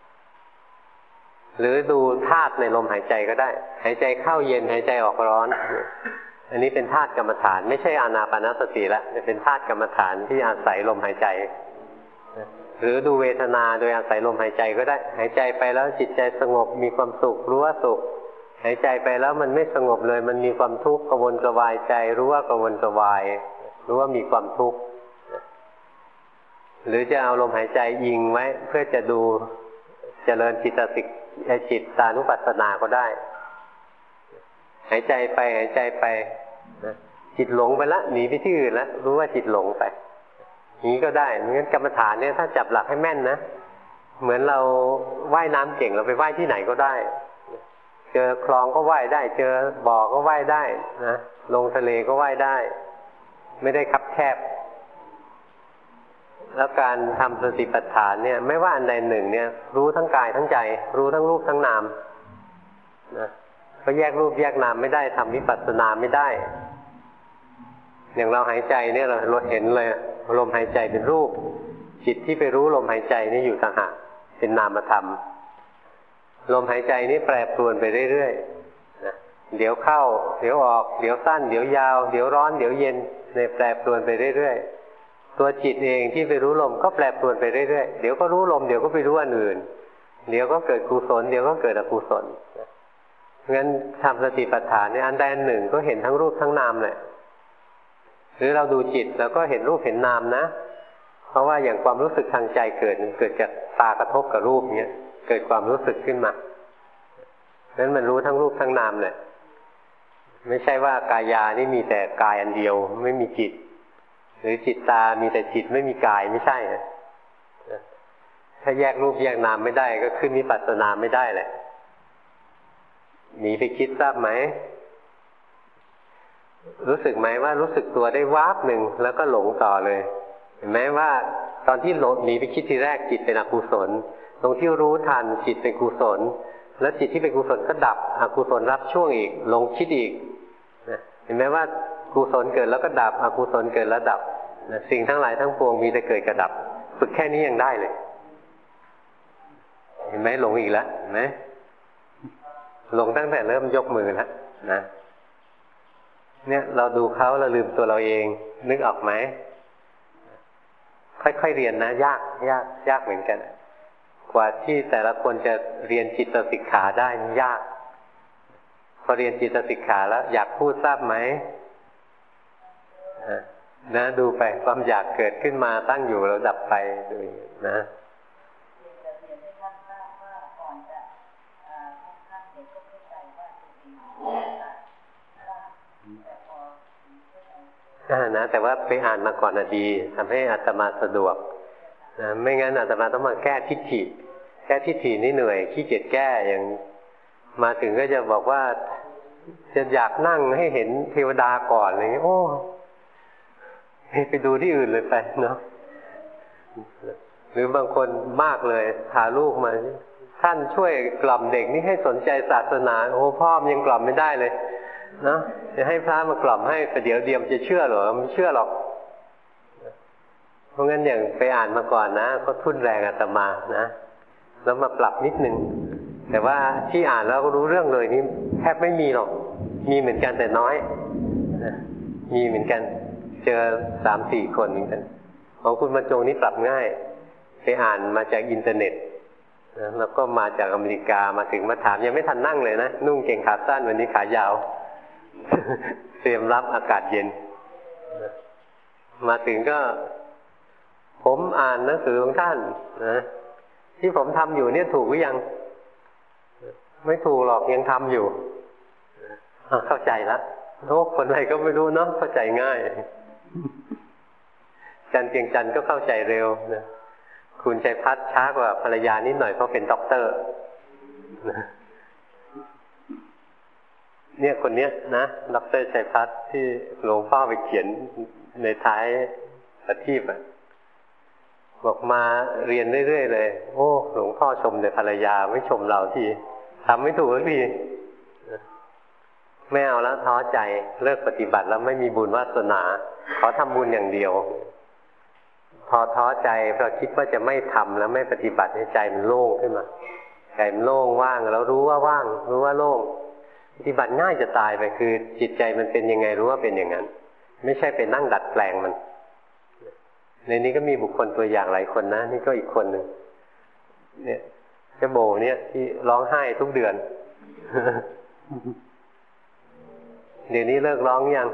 หรือดูธาตุในลมหายใจก็ได้หายใจเข้าเย็นหายใจออกร้อนอันนี้เป็นธาตุกรรมฐานไม่ใช่อานาปานสติละเป็นธาตุกรรมฐานที่อาศัยลมหายใจหรือดูเวทนาโดยอาศัยลมหายใจก็ได้หายใจไปแล้วจิตใจสงบมีความสุขรู้ว่าสุขหายใจไปแล้วมันไม่สงบเลยมันมีความทุกข์กระวนกระวายใจรู้ว่ากระวนกระวายรู้ว่ามีความทุกข์หรือจะเอาลมหายใจยิงไว้เพื่อจะดูเจริญจิตสิกจิตตานุปัสสนาก็ได้หายใจไปหายใจไปจิตหลงไปละหนีไปที่อื่นแล้วรู้ว่าจิตหลงไปนี้ก็ได้งั้นกรรมฐานเนี่ยถ้าจับหลักให้แม่นนะเหมือนเราว่ายน้ำเก่งเราไปว่ายที่ไหนก็ได้เจอคลองก็ว่ายได้เจอบ่อก็ว่ายได้นะลงทะเลก็ว่ายได้ไม่ได้คับแคบแล้วการทำสติปัฏฐานเนี่ยไม่ว่าอันใดหนึ่งเนี่ยรู้ทั้งกายทั้งใจรู้ทั้งรูปทั้งนามนะก็แยกรูปแยกนามไม่ได้ทำวิปัสสนาไม่ได้อย่างเราหายใจเนี่ยเราเราเห็นเลยลมหายใจเป็นรูปจิตที่ไปรู้ลมหายใจนี่อยู่ต่างหากเป็นนามธรรมลมหายใจนี่แปรปรวนไปเรื่อยๆนะเดี๋ยวเข้าเดี๋ยวออกเดี๋ยวสั้นเดี๋ยวยาวเดี๋ยวร้อนเดี๋ยวเย็นในแปรปรวนไปเรื่อยๆตัวจิตเองที่ไปรู้ลมก็แปรปรวนไปเรื่อยๆเดี๋ยวก็รู้ลมเดี๋ยวก็ไปรู้อันอื่นเดี๋ยวก็เกิดกุศลเดี๋ยวก็เกิดอกุศลงั้นทำสติปัฏฐานในอันใดอันหนึ่งก็เห็นทั้งรูปทั้งนามแหละหรือเราดูจิตเราก็เห็นรูปเห็นนามนะเพราะว่าอย่างความรู้สึกทางใจเกิดเกิดจากตากระทบกับรูปเนี้ยเกิดความรู้สึกขึ้นมานั้นมันรู้ทั้งรูปทั้งนามแหละไม่ใช่ว่ากายานี่มีแต่กายอันเดียวไม่มีจิตหรือจิตตามีแต่จิตไม่มีกายไม่ใช่นะถ้าแยกรูปแยกนามไม่ได้ก็ขึ้นวิปัสสนาไม่ได้แหละหนีไปคิดทราบไหมรู้สึกไหมว่ารู้สึกตัวได้วาบหนึ่งแล้วก็หลงต่อเลยเห็นไหมว่าตอนที่หลงหนีไปคิดทีแรกจิตเป็นอกุศลตรงที่รู้ทันจิตเป็นกุศลแล้วจิตที่เป็นกุศลก็ดับอกุศลรับช่วงอีกหลงคิดอีกเห็นไหมว่ากุศลเกิดแล้วก็ดับอกุศลเกิดแล้วดับสิ่งทั้งหลายทั้งปวงมีแต่เกิดกับดับฝึกแค่นี้ยังได้เลยเห็นไหมหลงอีกแล้วเห็นไหมหลงตั้งแต่เริ่มยกมือแล้วนะเนี่ยเราดูเขาเราลืมตัวเราเองนึกออกไหมค่อยๆเรียนนะยากยากยากเหมือนกันกว่าที่แต่ละคนจะเรียนจิตสิกขาได้ยากพอเรียนจิตสิกขาแล้วอยากพูดทราบไหมนะดูไปความอยากเกิดขึ้นมาตั้งอยู่แล้วดับไปดูนะนะแต่ว่าไปอ่านมาก่อนน่ะดีทำให้อาตมาสะดวกนะไม่งั้นอาตมาต้องมาแก้ทิฏฐิแก้ทิฏฐินี่เหนื่อยขี้เกียจแก้อย่างมาถึงก็จะบอกว่าจะอยากนั่งให้เห็นเทวดาก่อนอะไรอย่างเงี้ยโอ้ไปดูที่อื่นเลยไปเนาะหรือบางคนมากเลยพาลูกมาท่านช่วยกล่อมเด็กนี่ให้สนใจศาสนาโอ้พ่อมันยังกล่อมไม่ได้เลยนะจะให้พระมากล่อมให้แต่เดี๋ยวเดียมจะเชื่อหรอไม่เชื่อหรอกเพราะงั้นอย่างไปอ่านมาก่อนนะก็ทุ่นแรงอาตมานะแล้วมาปรับนิดนึงแต่ว่าที่อ่านแล้วก็รู้เรื่องเลยนี่แทบไม่มีหรอกมีเหมือนกันแต่น้อยนะมีเหมือนกันเจอสามสี่คนเหมือนกันของคุณบรรจงนี่ปรับง่ายไปอ่านมาจากอินเทอร์เน็ตนะแล้วก็มาจากอเมริกามาถึงมาถามยังไม่ทันนั่งเลยนะนุ่งเกงขาสั้นวันนี้ขายาวเตรียมรับอากาศเย็นมาถึงก็ผมอ่านหนังสือของท่านนะที่ผมทำอยู่เนี่ยถูกหรือยังไม่ถูกหรอกยังทำอยู่เข้าใจละโอ้คนไหนก็ไม่รู้เนาะเข้าใจง่ายจันเพียงจันก็เข้าใจเร็วนะคุณชัยพัฒน์ช้ากว่าภรรยานิดหน่อยเพราะเป็นด็อกเตอร์เนี่ยคนเนี้ยนะด็อกเตอร์ชัยพัฒน์ที่หลวงพ่อไปเขียนในท้ายประทีปอ่ะบอกมาเรียนเรื่อยๆเลยโอ้หลวงพ่อชมในภรรยาไม่ชมเราที่ทำไม่ถูกสักทีไม่เอาแล้วท้อใจเลิกปฏิบัติแล้วไม่มีบุญวาสนาขอทำบุญอย่างเดียวพอท้อใจเพราะคิดว่าจะไม่ทำแล้วไม่ปฏิบัติในใจมันโล่งขึ้นมาใจมันโล่งว่างแล้วรู้ว่าว่างรู้ว่าโล่งปฏิบัติง่ายจะตายไปคือจิตใจมันเป็นยังไงรู้ว่าเป็นอย่างนั้นไม่ใช่ไปนั่งดัดแปลงมันในนี้ก็มีบุคคลตัวอย่างหลายคนนะนี่ก็อีกคนหนึ่งเนี่ยเจ้าโบเนี่ยที่ร้องไห้ทุกเดือนเดี๋ยวนี้เลิกร้องยัง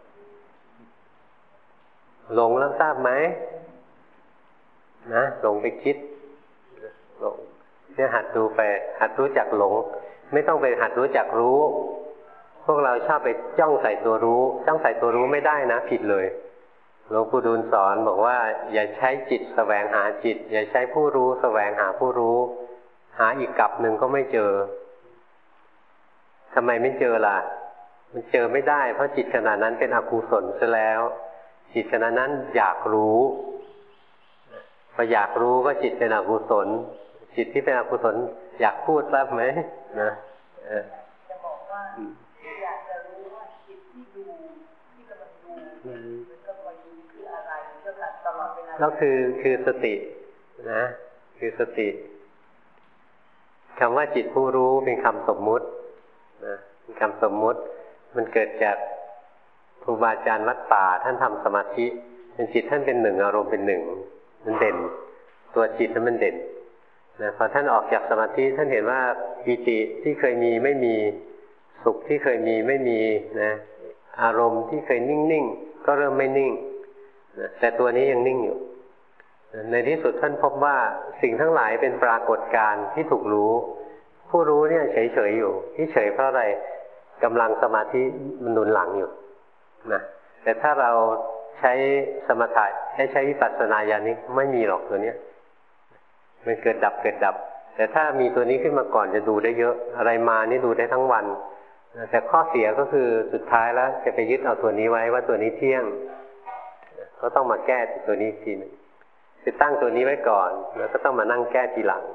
หลงแล้วทราบไหมนะหลงไปคิดหลงเนี่ยหัดดูไปหัดรู้จักหลงไม่ต้องไปหัดรู้จักรู้พวกเราชอบไปจ้องใส่ตัวรู้จ้องใส่ตัวรู้ไม่ได้นะผิดเลยหลวงปู่ดูลสอนบอกว่าอย่าใช้จิตแสวงหาจิตอย่าใช้ผู้รู้แสวงหาผู้รู้หาอีกกลับหนึ่งก็ไม่เจอทำไมไม่เจอล่ะมันเจอไม่ได้เพราะจิตขณะนั้นเป็นอกุศลซะแล้วจิตขณะนั้นอยากรู้พออยากรู้ก็จิตเป็นอกุศลจิตที่เป็นอกุศลอยากพูดทราบไหมนะจะบอกว่าอยากจะรู้ว่าจิตที่ดูที่กำลังดูมันกำลังดูคืออะไรก็แบบตลอดเวลาแล้วคือคือสตินะคือสติคำว่าจิตผู้รู้เป็นคำสมมุตินะเป็นคำสมมุติมันเกิดจากครูบาอาจารย์วัดป่าท่านทำสมาธิเป็นจิตท่านเป็นหนึ่งอารมณ์เป็นหนึ่งมันเด่นตัวจิตนั้นมันเด่นนะพอท่านออกจากสมาธิท่านเห็นว่าปีติที่เคยมีไม่มีสุขที่เคยมีไม่มีนะอารมณ์ที่เคยนิ่งๆก็เริ่มไม่นิ่งนะแต่ตัวนี้ยังนิ่งอยู่ในที่สุดท่านพบว่าสิ่งทั้งหลายเป็นปรากฏการณ์ที่ถูกรู้ผู้รู้เนี่ยเฉยๆอยู่ที่เฉยเพราะอะไรกำลังสมาธิมันหนุนหลังอยู่นะแต่ถ้าเราใช้สมถะให้ใช้วิปัสสนาญาณิกไม่มีหรอกตัวเนี้ยมันเกิดดับเกิดดับแต่ถ้ามีตัวนี้ขึ้นมาก่อนจะดูได้เยอะอะไรมานี่ดูได้ทั้งวันแต่ข้อเสียก็คือสุดท้ายแล้วจะไปยึดเอาตัวนี้ไว้ว่าตัวนี้เที่ยงก็ต้องมาแก้ตัวนี้ทีนึงจะตั้งตัวนี้ไว้ก่อนแล้วก็ต้องมานั่งแก้ทีหลัง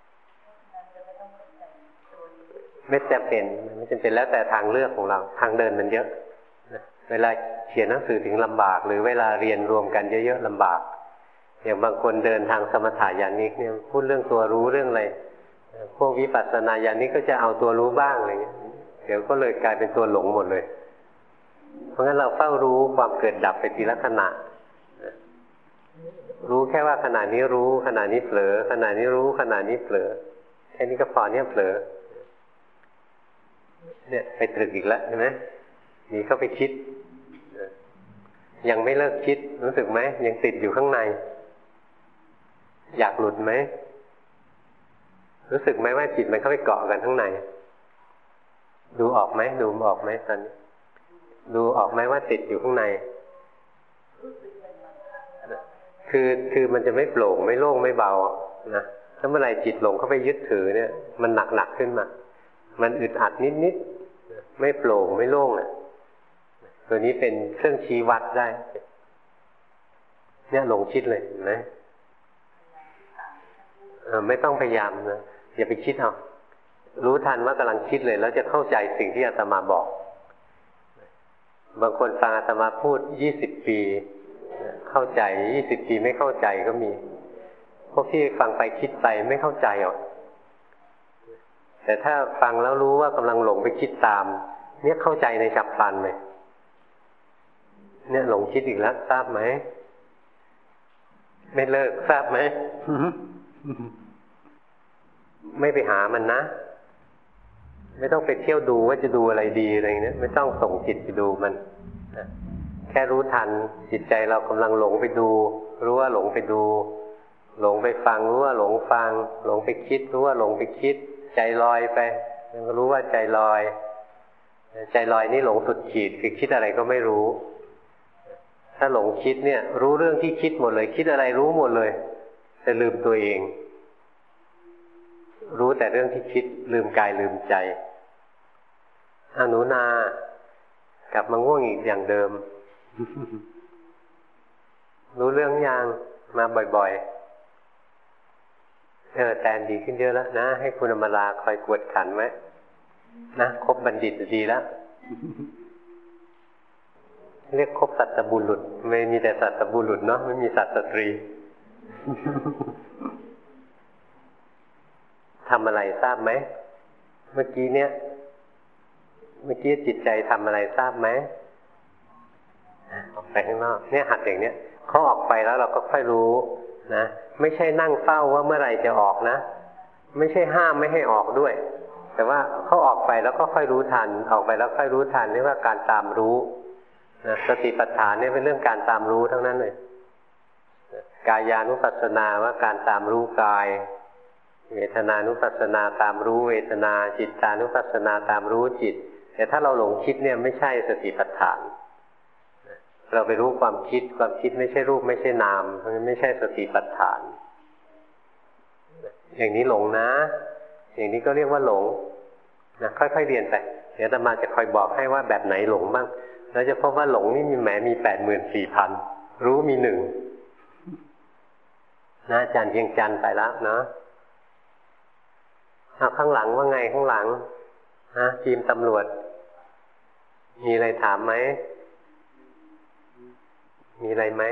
ไม่จำเป็นไม่จำเป็นแล้วแต่ทางเลือกของเราทางเดินมันเยอะเวลาเขียนหนังสือถึงลำบากหรือเวลาเรียนรวมกันเยอะๆลำบากอย่างบางคนเดินทางสมถะญาณิกเนี่ยพูดเรื่องตัวรู้เรื่องอะไรพวกวิปัสสนาญาณิกก็จะเอาตัวรู้บ้างอะไรเงี้ยเดี๋ยวก็เลยกลายเป็นตัวหลงหมดเลยเพราะงั้นเราเฝ้ารู้ความเกิดดับไปทีละขณะรู้แค่ว่าขณะนี้รู้ขณะนี้เผลอขณะนี้รู้ขณะนี้เผลอแค่นี้ก็พอเนี่ยเผลอเนี่ยไปตรึกอีกแล้วใช่ไหมหนีเข้าไปคิดยังไม่เลิกคิดรู้สึกไหมยังติดอยู่ข้างในอยากหลุดไหมรู้สึกไหมว่าจิตมันเข้าไปเกาะกันข้างในดูออกไหมดูออกไหมตอนนี้ดูออกไหมว่าติดอยู่ข้างในคือคือมันจะไม่โปร่งไม่โล่งไม่เบานะถ้าเมื่อไหร่จิตหลงเข้าไปยึดถือเนี่ยมันหนักหนักขึ้นมามันอึดอัดนิดนิดไม่โปร่งไม่โล่งอ่ะตัวนี้เป็นเครื่องชี้วัดได้เนี่ยหลงคิดเลยเห็นไหมเออไม่ต้องพยายามนะอย่าไปคิดเอารู้ทันว่ากำลังคิดเลยแล้วจะเข้าใจสิ่งที่อาตมาบอกบางคนฟังอาตมาพูดยี่สิบปีเข้าใจยี่สิบปีไม่เข้าใจก็มีพวกที่ฟังไปคิดไปไม่เข้าใจหรอกแต่ถ้าฟังแล้วรู้ว่ากำลังหลงไปคิดตามเนี่ยเข้าใจในฉับพลันเลยเนี่ยหลงคิดอีกแล้วทราบไหมไม่เลิกทราบไหม ไม่ไปหามันนะไม่ต้องไปเที่ยวดูว่าจะดูอะไรดีอะไรเงี้ยไม่ต้องส่งจิตไปดูมันแค่รู้ทันจิตใจเรากำลังหลงไปดูรู้ว่าหลงไปดูหลงไปฟังรู้ว่าหลงฟังหลงไปคิดรู้ว่าหลงไปคิดใจลอยไปรู้ว่าใจลอยใจลอยนี่หลงสุดขีดคือคิดอะไรก็ไม่รู้ถ้าหลงคิดเนี่ยรู้เรื่องที่คิดหมดเลยคิดอะไรรู้หมดเลยแต่ลืมตัวเองรู้แต่เรื่องที่คิดลืมกายลืมใจอนุนากลับมาง่วงอีกอย่างเดิม รู้เรื่องยังมาบ่อยๆเออแตนดีขึ้นเยอะแล้วนะให้คุณอมราคอยกวดขันไว้นะคบบัณฑิตดีแล้ว เรียกคบสัตบุรุษไม่มีแต่สัตบุรุษเนาะไม่มีสัตสตรี ทำอะไรทราบไหมเมื่อกี้เนี่ยเมื่อกี้จิตใจทำอะไรทราบไหมออกไปข้างนอกเนี่ยหัดอย่างเนี้ยเขาออกไปแล้วเราก็ค่อยรู้นะไม่ใช่นั่งเฝ้าว่าเมื่อไหร่จะออกนะไม่ใช่ห้ามไม่ให้ออกด้วยแต่ว่าเขาออกไปแล้วก็ค่อยรู้ทันออกไปแล้วค่อยรู้ทันเรียกว่าการตามรู้นะสติปัฏฐานเนี่ยเป็นเรื่องการตามรู้ทั้งนั้นเลยกายานุปัสสนาว่าการตามรู้กายเวทนานุปัสสนาตามรู้เวทนาจิตานุปัสสนาตามรู้จิตแต่ถ้าเราหลงคิดเนี่ยไม่ใช่สติปัฏฐานเราไปรู้ความคิดความคิดไม่ใช่รูปไม่ใช่นามเพราะฉะนั้นไม่ใช่สติปัฏฐานอย่างนี้หลงนะอย่างนี้ก็เรียกว่าหลงนะค่อยๆเรียนไปเดี๋ยวอาตมาจะคอยบอกให้ว่าแบบไหนหลงบ้างแล้วจะพบว่าหลงนี่มีแหมมีแปดหมื่นสี่พันรู้มีหนึ่งนะอาจารย์เพียงจันทร์ไปแล้วเนาะเอาข้างหลังว่าไงข้างหลังฮะทีมตำรวจมีอะไรถามไหมมีอะไรไหม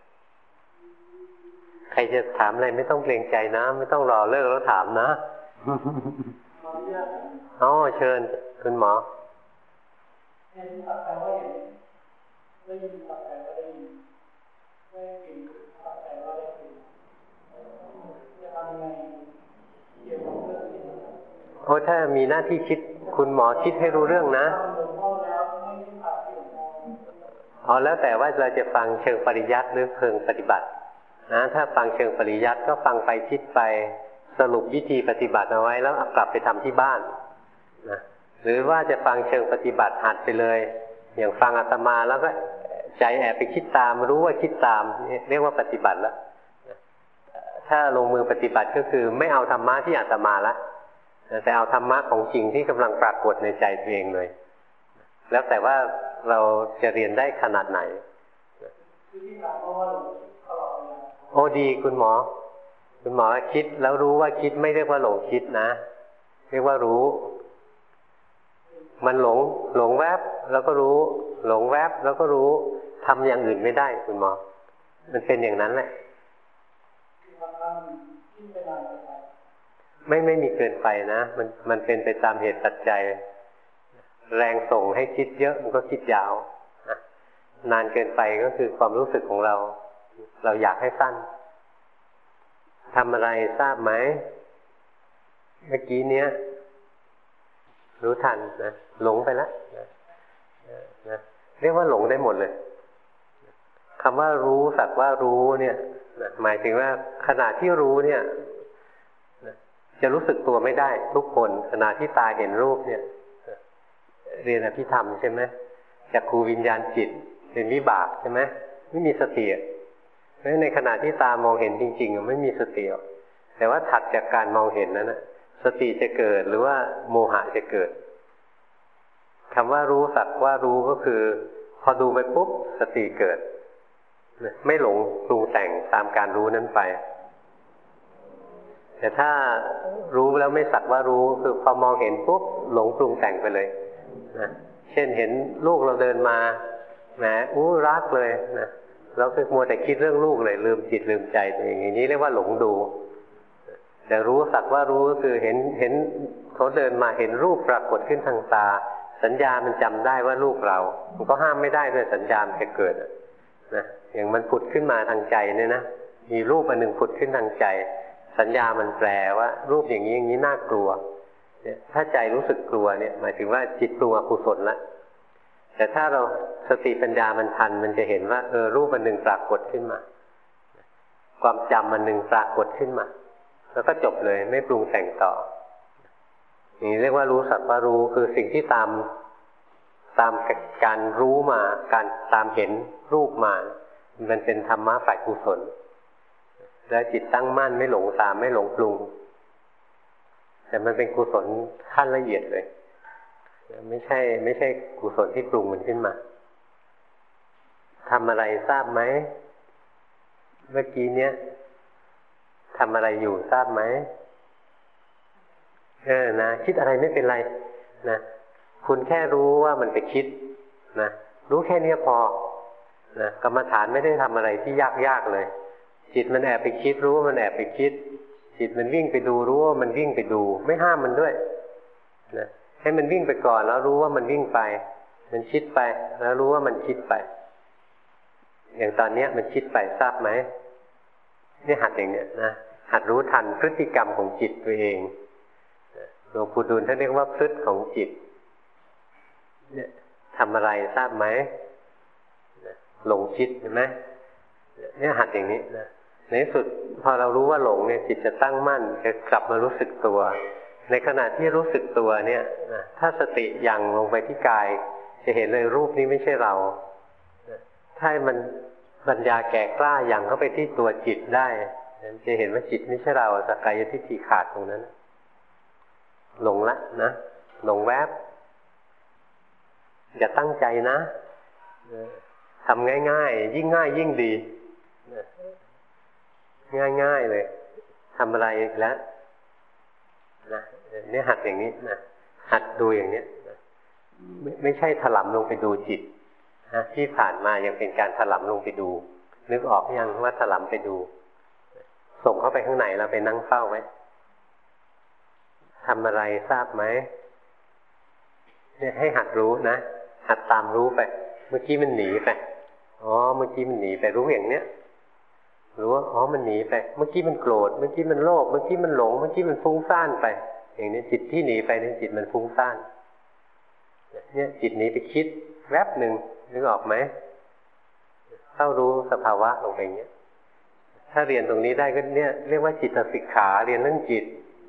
ใครจะถามอะไรไม่ต้องเกรงใจนะไม่ต้องรอเลิกแล้วถามนะอ๋อเชิญคุณหมอโอ้ถ้ามีหน้าที่คิดคุณหมอคิดให้รู้เรื่องนะอ๋อแล้วแต่ว่าเราจะฟังเชิงปริยัติหรือเชิงปฏิบัตินะถ้าฟังเชิงปริยัติก็ฟังไปคิดไปสรุปวิธีปฏิบัติเอาไว้แล้วกลับไปทำที่บ้านนะหรือว่าจะฟังเชิงปฏิบัติหัดไปเลยอย่างฟังอาตมาแล้วก็ใจแอบไปคิดตามรู้ว่าคิดตามเรียกว่าปฏิบัติแล้วถ้าลงมือปฏิบัติก็คือไม่เอาธรรมะที่อาตมาละแต่เอาธรรมะของจริงที่กำลังปรากฏในใจตัวเองเลยแล้วแต่ว่าเราจะเรียนได้ขนาดไหนโอ้ดีคุณหมอคุณหมอคิดแล้วรู้ว่าคิดไม่เรียกว่าหลงคิดนะเรียกว่ารู้มันหลงหลงแวบแล้วก็รู้หลงแวบแล้วก็รู้ทำอย่างอื่นไม่ได้คุณหมอมันเป็นอย่างนั้นแหละไม่ไม่มีเกินไปนะมันมันเป็นไปตามเหตุปัจจัยแรงส่งให้คิดเยอะมันก็คิดยาวนะนานเกินไปก็คือความรู้สึกของเราเราอยากให้สั้นทำอะไรทราบไหมเมื่อกี้เนี้ยรู้ทันนะหลงไปแล้วนะนะเรียกว่าหลงได้หมดเลยคำว่ารู้สักว่ารู้เนี่ยนะหมายถึงว่าขณะที่รู้เนี่ยนะจะรู้สึกตัวไม่ได้ทุกคนขณะที่ตาเห็นรูปเนี่ยเรียนอภิธรรมใช่ไหมจักขูวิญญาณจิตเป็นวิบากใช่ไหมไม่มีสติเพราะในขณะที่ตามองเห็นจริงๆไม่มีสติแต่ว่าถัดจากการมองเห็นนั้นนะสติจะเกิดหรือว่าโมหะจะเกิดคำว่ารู้สักว่ารู้ก็คือพอดูไปปุ๊บสติเกิดไม่หลงปรุงแต่งตามการรู้นั้นไปแต่ถ้ารู้แล้วไม่สักว่ารู้คือพอมองเห็นปุ๊บหลงปรุงแต่งไปเลยนะเช่นเห็นลูกเราเดินมาแหมอู้รักเลยนะเราคือมัวแต่คิดเรื่องลูกเลยลืมจิตลืมใจตัวเองอย่างนี้เรียกว่าหลงดูแต่รู้สักว่ารู้ก็คือเห็นเห็นเขาเดินมาเห็นรูปปรากฏขึ้นทางตาสัญญามันจำได้ว่าลูกเรามันก็ห้ามไม่ได้ด้วยสัญญามันจะเกิดนะอย่างมันผุดขึ้นมาทางใจเนี่ยนะมีรูปอันหนึ่งผุดขึ้นทางใจสัญญามันแปลว่ารูปอย่างนี้อย่างนี้น่ากลัวเนี่ยถ้าใจรู้สึกกลัวเนี่ยหมายถึงว่าจิตปรุงอกุศลละแต่ถ้าเราสติปัญญามันทันมันจะเห็นว่าเออรูปอันหนึ่งปรากฏขึ้นมาความจำมันหนึ่งปรากฏขึ้นมาแล้วก็จบเลยไม่ปรุงแต่งต่อนี่เรียกว่ารู้สักว่ารู้คือสิ่งที่ตามตามการรู้มาการตามเห็นรูปมามันเป็นธรรมะฝ่ายกุศลแล้วจิตตั้งมั่นไม่หลงตามไม่หลงปรุงแต่มันเป็นกุศลขั้นละเอียดเลยไม่ใช่ไม่ใช่กุศลที่ปรุงมันขึ้นมาทำอะไรทราบไหมเมื่อกี้เนี้ยทำอะไรอยู่ทราบไหมเออนะคิดอะไรไม่เป็นไรนะคุณแค่รู้ว่ามันไปคิดนะรู้แค่นี้พอนะกรรมฐานไม่ได้ทำอะไรที่ยากๆเลยจิตมันแอบไปคิดรู้ว่ามันแอบไปคิดจิตมันวิ่งไปดูรู้ว่ามันวิ่งไปดูไม่ห้ามมันด้วยนะให้มันวิ่งไปก่อนแล้วรู้ว่ามันวิ่งไปมันคิดไปแล้วรู้ว่ามันคิดไปอย่างตอนนี้มันคิดไปทราบไหมนี่หัดอย่างเนี้ยนะหัดรู้ทันพฤติกรรมของจิตตัวเองหลวงปู่ดูลท่านเรียกว่าพฤติของจิตเนี่ยทำอะไรทราบไหมหลงคิดเห็นไหมเนี่ยหัดอย่างนี้นะในที่สุดพอเรารู้ว่าหลงเนี่ยจิตจะตั้งมั่นจะกลับมารู้สึกตัวในขณะที่รู้สึกตัวเนี่ยนะถ้าสติยังลงไปที่กายจะเห็นเลยรูปนี้ไม่ใช่เราถ้ามันปัญญาแก่กล้ายังเข้าไปที่ตัวจิตได้จะเห็นว่าจิตไม่ใช่เราสักกายทิฏฐิขาดตรงนั้นหลงละนะหลงแวบอย่าตั้งใจนะทำง่ายๆยิ่งง่ายยิ่งดีง่ายๆเลยทำอะไรแล้วนะเนี่ยหัดอย่างนี้นะหัดดูอย่างนี้นะไม่ไม่ใช่ถลำลงไปดูจิตนะที่ผ่านมายังเป็นการถลำลงไปดูนึกออกยังว่าถลำไปดูส่งเข้าไปข้างในแล้วไปนั่งเฝ้าไว้ทำอะไรทราบไหมเนี่ยให้หัดรู้นะหัดตามรู้ไปเมื่อกี้มันหนีไปอ๋อเมื่อกี้มันหนีไปรู้อย่างเนี้ยรู้ว่าอ๋อมันหนีไปเมื่อกี้มันโกรธเมื่อกี้มันโลภเมื่อกี้มันหลงเมื่อกี้มันฟุ้งซ่านไปอย่างนี้จิตที่หนีไปเนี่ยจิตมันฟุ้งซ่านเนี่ยจิตหนีไปคิดแวบหนึ่งนึกออกไหมเข้ารู้สภาวะลงไปอย่างเงี้ยถ้าเรียนตรงนี้ได้ก็เนี่ยเรียกว่าจิตสิกขาเรียนเรื่องจิต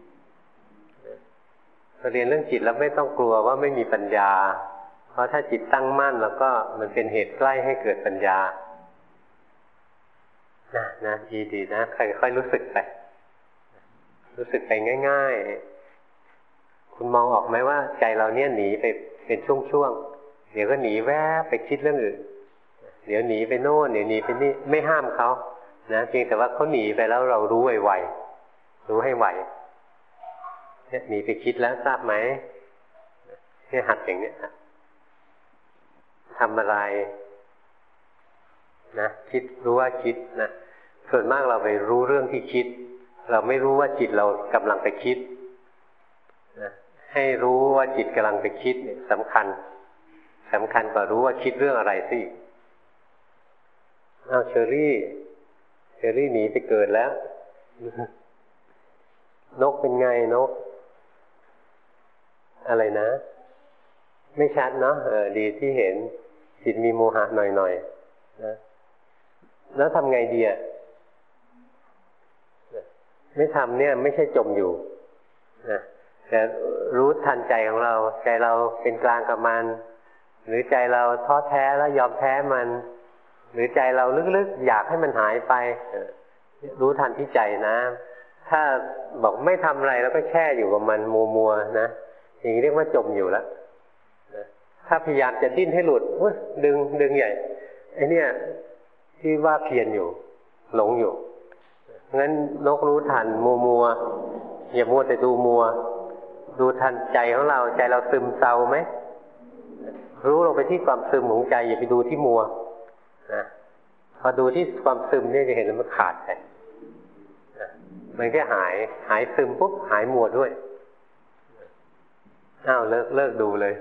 เรียนเรื่องจิตแล้วไม่ต้องกลัวว่าไม่มีปัญญาเพราะถ้าจิตตั้งมั่นแล้วก็มันเป็นเหตุใกล้ให้เกิดปัญญานะนะดีดีนะค่อยๆรู้สึกไปรู้สึกไปง่ายๆคุณมองออกไหมว่าใจเราเนี่ยหนีไปเป็นช่วงๆเดี๋ยวก็หนีแวบไปคิดเรื่องอื่นเดี๋ยวหนีไปโน่นเดี๋ยวหนีไปนี่ไม่ห้ามเขานะเพียงแต่ว่าเขาหนีไปแล้วเรารู้ไวๆรู้ให้ไวเนี่ยหนีไปคิดแล้วทราบไหมเนี่ยหัดอย่างเนี้ยทำอะไรนะคิดรู้ว่าคิดนะส่วนมากเราไปรู้เรื่องที่คิดเราไม่รู้ว่าจิตเรากำลังไปคิดนะให้รู้ว่าจิตกำลังไปคิดเนี่ยสำคัญสำคัญกว่ารู้ว่าคิดเรื่องอะไรสิอ้าวเชอรี่เชอรี่หนีไปเกิดแล้วนกเป็นไงนกอะไรนะไม่ชัดเนาะเออดีที่เห็นจิตมีโมหะหน่อยๆนะแล้วทำไงดีอ่ะไม่ทำเนี่ยไม่ใช่จมอยู่นะแต่รู้ทันใจของเราใจเราเป็นกลางกับมันหรือใจเราท้อแท้แล้วยอมแพ้มันหรือใจเราลึกๆอยากให้มันหายไปรู้ทันที่ใจนะถ้าบอกไม่ทำอะไรแล้วก็แช่อยู่กับมันมัวๆนะอย่างนี้เรียกว่าจมอยู่แล้วถ้าพยายามจะดิ้นให้หลุดดึงดึงใหญ่ไอ้เนี่ยที่ว่าเพียรอยู่หลงอยู่งั้นนกรู้ทันมัวมัวอย่ามัวแต่ดูมัวดูทันใจของเราใจเราซึมเศร้าไหมรู้ลงไปที่ความซึมของใจอย่าไปดูที่มัวนะพอดูที่ความซึมเนี่ยจะเห็นมันขาดไปมันก็หายหายซึมปุ๊บหายมัวด้วยอ้าวเลิกเลิกดูเลย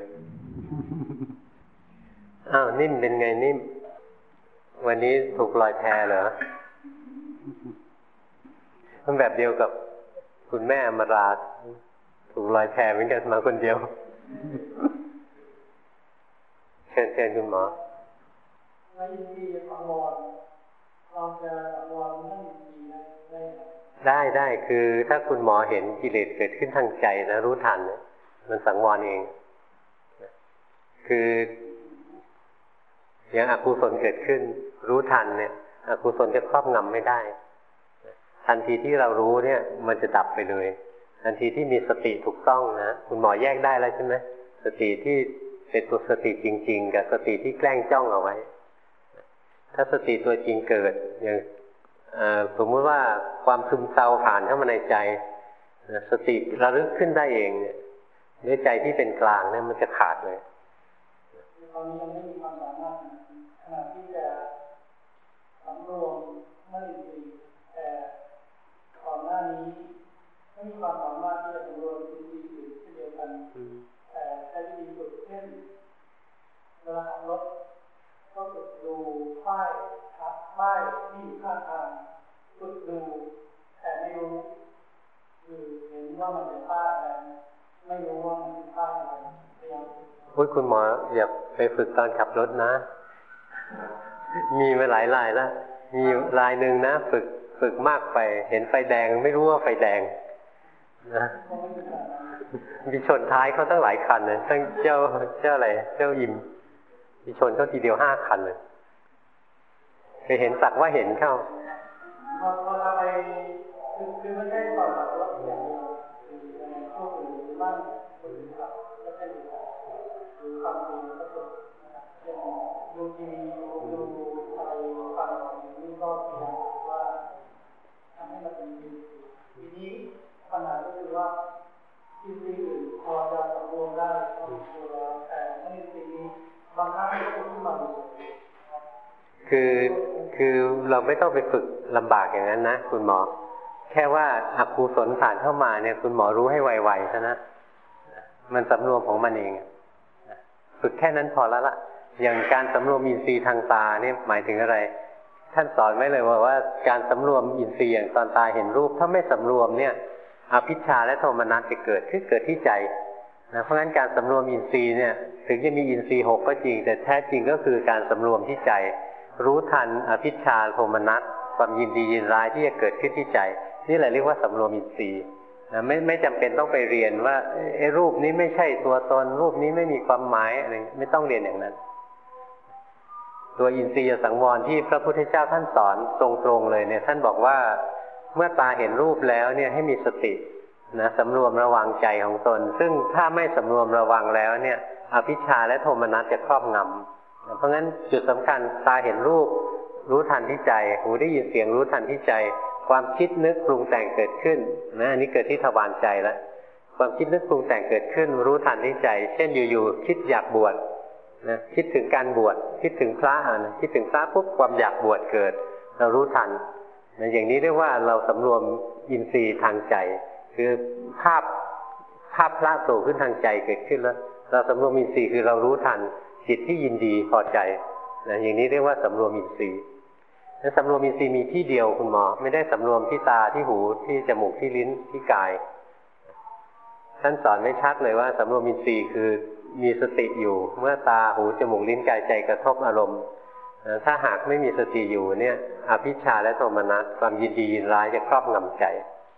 อ้าวนิ่มเป็นไงนิ่มวันนี้ถูกลอยแพเหรอมันแบบเดียวกับคุณแม่อมราถูกลอยแพเหมือนกันมาคนเดียวเชิญเชิญคุณหมอในอินทรีย์อวรเราจะอวรนั่นอินทรีย์ได้ได้คือถ้าคุณหมอเห็นกิเลสเกิดขึ้นทางใจนะรู้ทันมันสังวรเองคืออย่างอกุศลเกิดขึ้นรู้ทันเนี่ยอกุศลจะครอบงำไม่ได้ทันทีที่เรารู้เนี่ยมันจะดับไปเลยทันทีที่มีสติถูกต้องนะคุณหมอแยกได้แล้วใช่ไหมสติที่เป็นตัวสติจริงๆกับสติที่แกล้งจ้องเอาไว้ถ้าสติตัวจริงเกิดอย่างสมมติว่าความซึมเศร้าผ่านเข้ามาในใจสติระลึกขึ้นได้เองเนี่ยด้วยใจที่เป็นกลางเนี่ยมันจะขาดเลยตอนนี้ยังไม่มีความสามารถขนาดที่จะสำรวมไม่ดีแต่ก่อนหน้านี้ไม่มีความสามารถที่จะสำรวมสิ่งที่อื่นเช่นเดียวกันแต่ใช้วิธีฝึกเช่นเวลาขับรถก็ฝึกดูป้ายป้ายที่อยู่ข้างทางฝึกดูแต่ไม่รู้คือเห็นว่ามันเป็นป้ายอะไรไม่รู้ว่ามันเป็นป้ายอะไรพยายามพูดคุณหมออย่าไปฝึกตอนขับรถนะมีมาหลายรายแล้วมีรายหนึ่งนะฝึกฝึกมากไปเห็นไฟแดงไม่รู้ว่าไฟแดงนะมีชนท้ายเขาตั้งหลายคันเลยตั้งเจ้าเจ้าอะไรเจ้าอิมมีชนเขาทีเดียวห้าคันเลยไปเห็นสักว่าเห็นเข้าพอเราไปคือคือไม่ใช่ตอนขับรถอย่างเดียวคือในข้ออื่นหรือบ้านคนอื่นขับก็เป็นหรือความจริงก็คืออย่างดูทีวีดูอะไรฟังอย่างนี้ก็พยายามว่าทำให้มันเป็นดีทีนี้ปัญหาก็คือว่าที่อื่นพอจะสำรวมได้ก็สำรวมแล้วแต่ไม่ทีนี้บางครั้งก็ขึ้นมาคือคือเราไม่ต้องไปฝึกลำบากอย่างนั้นนะคุณหมอแค่ว่าอกุศลผ่านเข้ามาเนี่ยคุณหมอรู้ให้ไวๆซะนะมันสำรวมของมันเองฝึกแค่นั้นพอแล้วล่ะอย่างการสำรวมอินทรีย์ทางตาเนี่ยหมายถึงอะไรท่านสอนไว้เลยว่าว่าการสำรวมอินทรีย์อย่างตอนตาเห็นรูปถ้าไม่สำรวมเนี่ยอภิชฌาและโทมนัสจะเกิดขึ้นเกิดที่ใจนะเพราะฉะนั้นการสำรวมอินทรีย์เนี่ยถึงจะมีอินทรีย์หกก็จริงแต่แท้จริงก็คือการสำรวมที่ใจรู้ทันอภิชฌาโทมนัสความยินดียินร้ายที่จะเกิดขึ้นที่ใจนี่แหละเรียกว่าสำรวมอินทรีย์นะไม่ไม่จำเป็นต้องไปเรียนว่าไอ้รูปนี้ไม่ใช่ตัวตนรูปนี้ไม่มีความหมายอะไรไม่ต้องเรียนอย่างนั้นตัวอินทรีย์สังวรที่พระพุทธเจ้าท่านสอนตรงๆเลยเนี่ยท่านบอกว่าเมื่อตาเห็นรูปแล้วเนี่ยให้มีสตินะสำรวมระวังใจของตนซึ่งถ้าไม่สำรวมระวังแล้วเนี่ยอภิชฌาและโทมนัสจะครอบงำเพราะงั้นจุดสำคัญตาเห็นรูปรู้ทันที่ใจหูได้ยินเสียงรู้ทันที่ใจความคิดนึกปรุงแต่งเกิดขึ้นนะอันนี้เกิดที่ทวารใจแล้วความคิดนึกปรุงแต่งเกิดขึ้นรู้ทันที่ใจเช่นอยู่ๆคิดอยากบวชนะคิดถึงการบวชคิดถึงพระนะคิดถึงพระปุ๊บความอยากบวชเกิดเรารู้ทันนะอย่างนี้เรียกว่าเราสำรวมอินทรีย์ทางใจคือภาพภาพพระโผล่ขึ้นทางใจเกิดขึ้นแล้วเราสำรวมอินทรีย์คือเรารู้ทันจิตที่ยินดีพอใจนะอย่างนี้เรียกว่าสำรวมอินทรีย์และสำรวมอินทรีย์มีที่เดียวคุณหมอไม่ได้สำรวมที่ตาที่หูที่จมูกที่ลิ้นที่กายท่านสอนไม่ชัดเลยว่าสำรวมอินทรีย์คือมีสติอยู่เมื่อตาหูจมูกลิ้นกายใจกระทบอารมณ์ถ้าหากไม่มีสติอยู่เนี่ยอภิชฌาและโทมนัสความยินดียินร้ายจะครอบงำใจ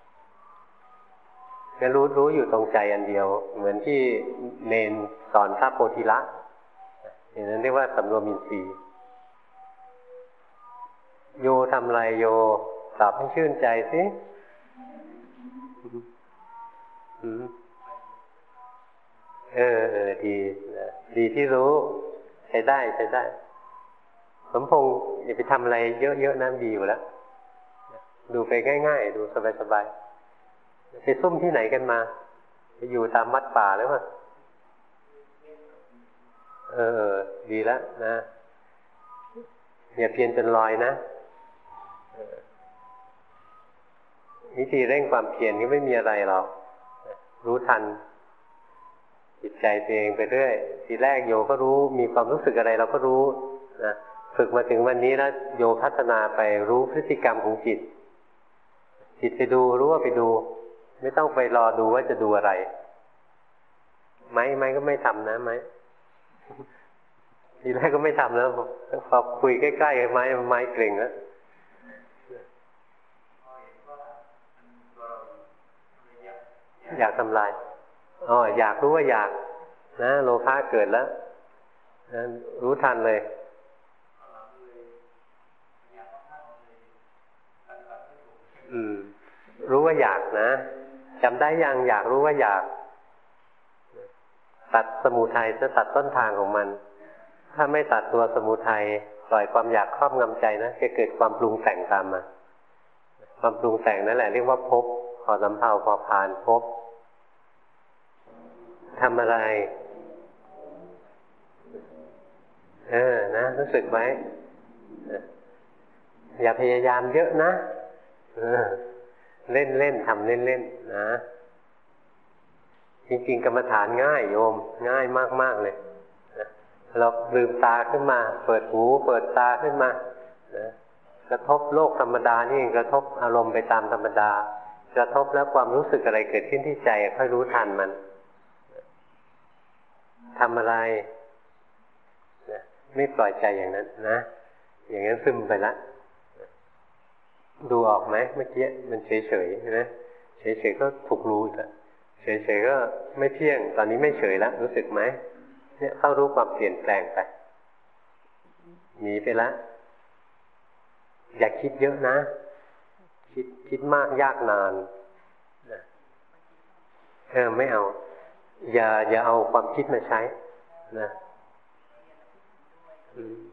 ก็รู้รู้อยู่ตรงใจอันเดียวเหมือนที่เนนสอนพระโพธิละอย่างนั้นเรียกว่าสำรวมอินทรีย์โยทำไรโยตอบให้ชื่นใจสิเออเออดีนะดีที่รู้ใช้ได้ใช้ได้สมพงษ์อย่าไปทำอะไรเยอะๆนะดีอยู่แล้วดูไปง่ายๆดูสบายๆไปซุ่มที่ไหนกันมาไปอยู่ตามวัดป่าหรือเปล่าเออดีแล้วนะอย่าเพียรจนลอยนะวิธีเร่งความเพียรก็ไม่มีอะไรหรอกรู้ทันจิตใจตัวเองไปเรื่อยทีแรกโยก็รู้มีความรู้สึกอะไรเราก็รู้นะฝึกมาถึงวันนี้แล้วโยพัฒนาไปรู้พฤติกรรมของจิตจิตไปดูรู้ว่าไปดูไม่ต้องไปรอดูว่าจะดูอะไรไหมไหมก็ไม่ทำนะไหมทีแรกก็ไม่ทำแล้วพอคุยใกล้ๆไม้ไม้เกร็งแล้วอยากทำลายอ๋ออยากรู้ว่าอยากนะโลภะเกิดแล้วนะรู้ทันเลยอืมรู้ว่าอยากนะจำได้ยังอยากรู้ว่าอยากตัดสมุทัยจะตัดต้นทางของมันถ้าไม่ตัดตัวสมุทัยปล่อยความอยากครอบงำใจนะจะเกิดความปรุงแต่งตามมาความปรุงแต่งนั่นแหละเรียกว่าภพพอสำเภาพอผ่านภพทำอะไรเออนะรู้สึกไหมอย่าพยายามเยอะนะเออเล่นเล่นทำเล่นเล่นนะจริงๆกรรมฐานง่ายโยมง่ายมากๆเลยนะเราลืมตาขึ้นมาเปิดหูเปิดตาขึ้นมานะกระทบโลกธรรมดานี่กระทบอารมณ์ไปตามธรรมดากระทบแล้วความรู้สึกอะไรเกิดขึ้นที่ใจค่อยรู้ทันมันทำอะไรนะไม่ปล่อยใจอย่างนั้นนะอย่างนั้นซึมไปละดูออกไหมเมื่อกี้มันเฉยๆใช่ไหมเฉยๆก็ถูกรู้แล้วเฉยๆก็ไม่เที่ยงตอนนี้ไม่เฉยแล้วรู้สึกไหมเนี่ยเข้ารู้ความเปลี่ยนแปลงไปหนีไปละอย่าคิดเยอะนะคิดคิดมากยากนานนะเออไม่เอาอย่าอย่าเอาความคิดมาใช้นะอืม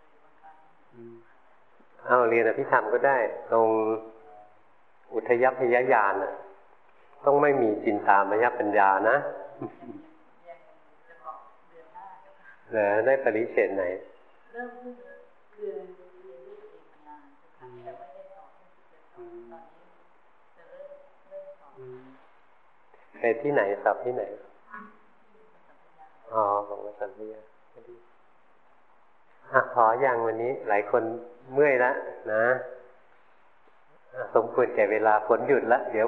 เอาเรียนอภิธรรมก็ได้ตรงอุทยัพยญาณน่ะต้องไม่มีจินตามยปัญญานะเหรอได้ปริเฉดไหนไปที่ไหนสอบที่ไหนอ๋อของวัดสันติยาอ่ะพออย่างวันนี้หลายคนเมื่อยแล้วนะสมควรแก่เวลาฝนหยุดแล้วเดี๋ยว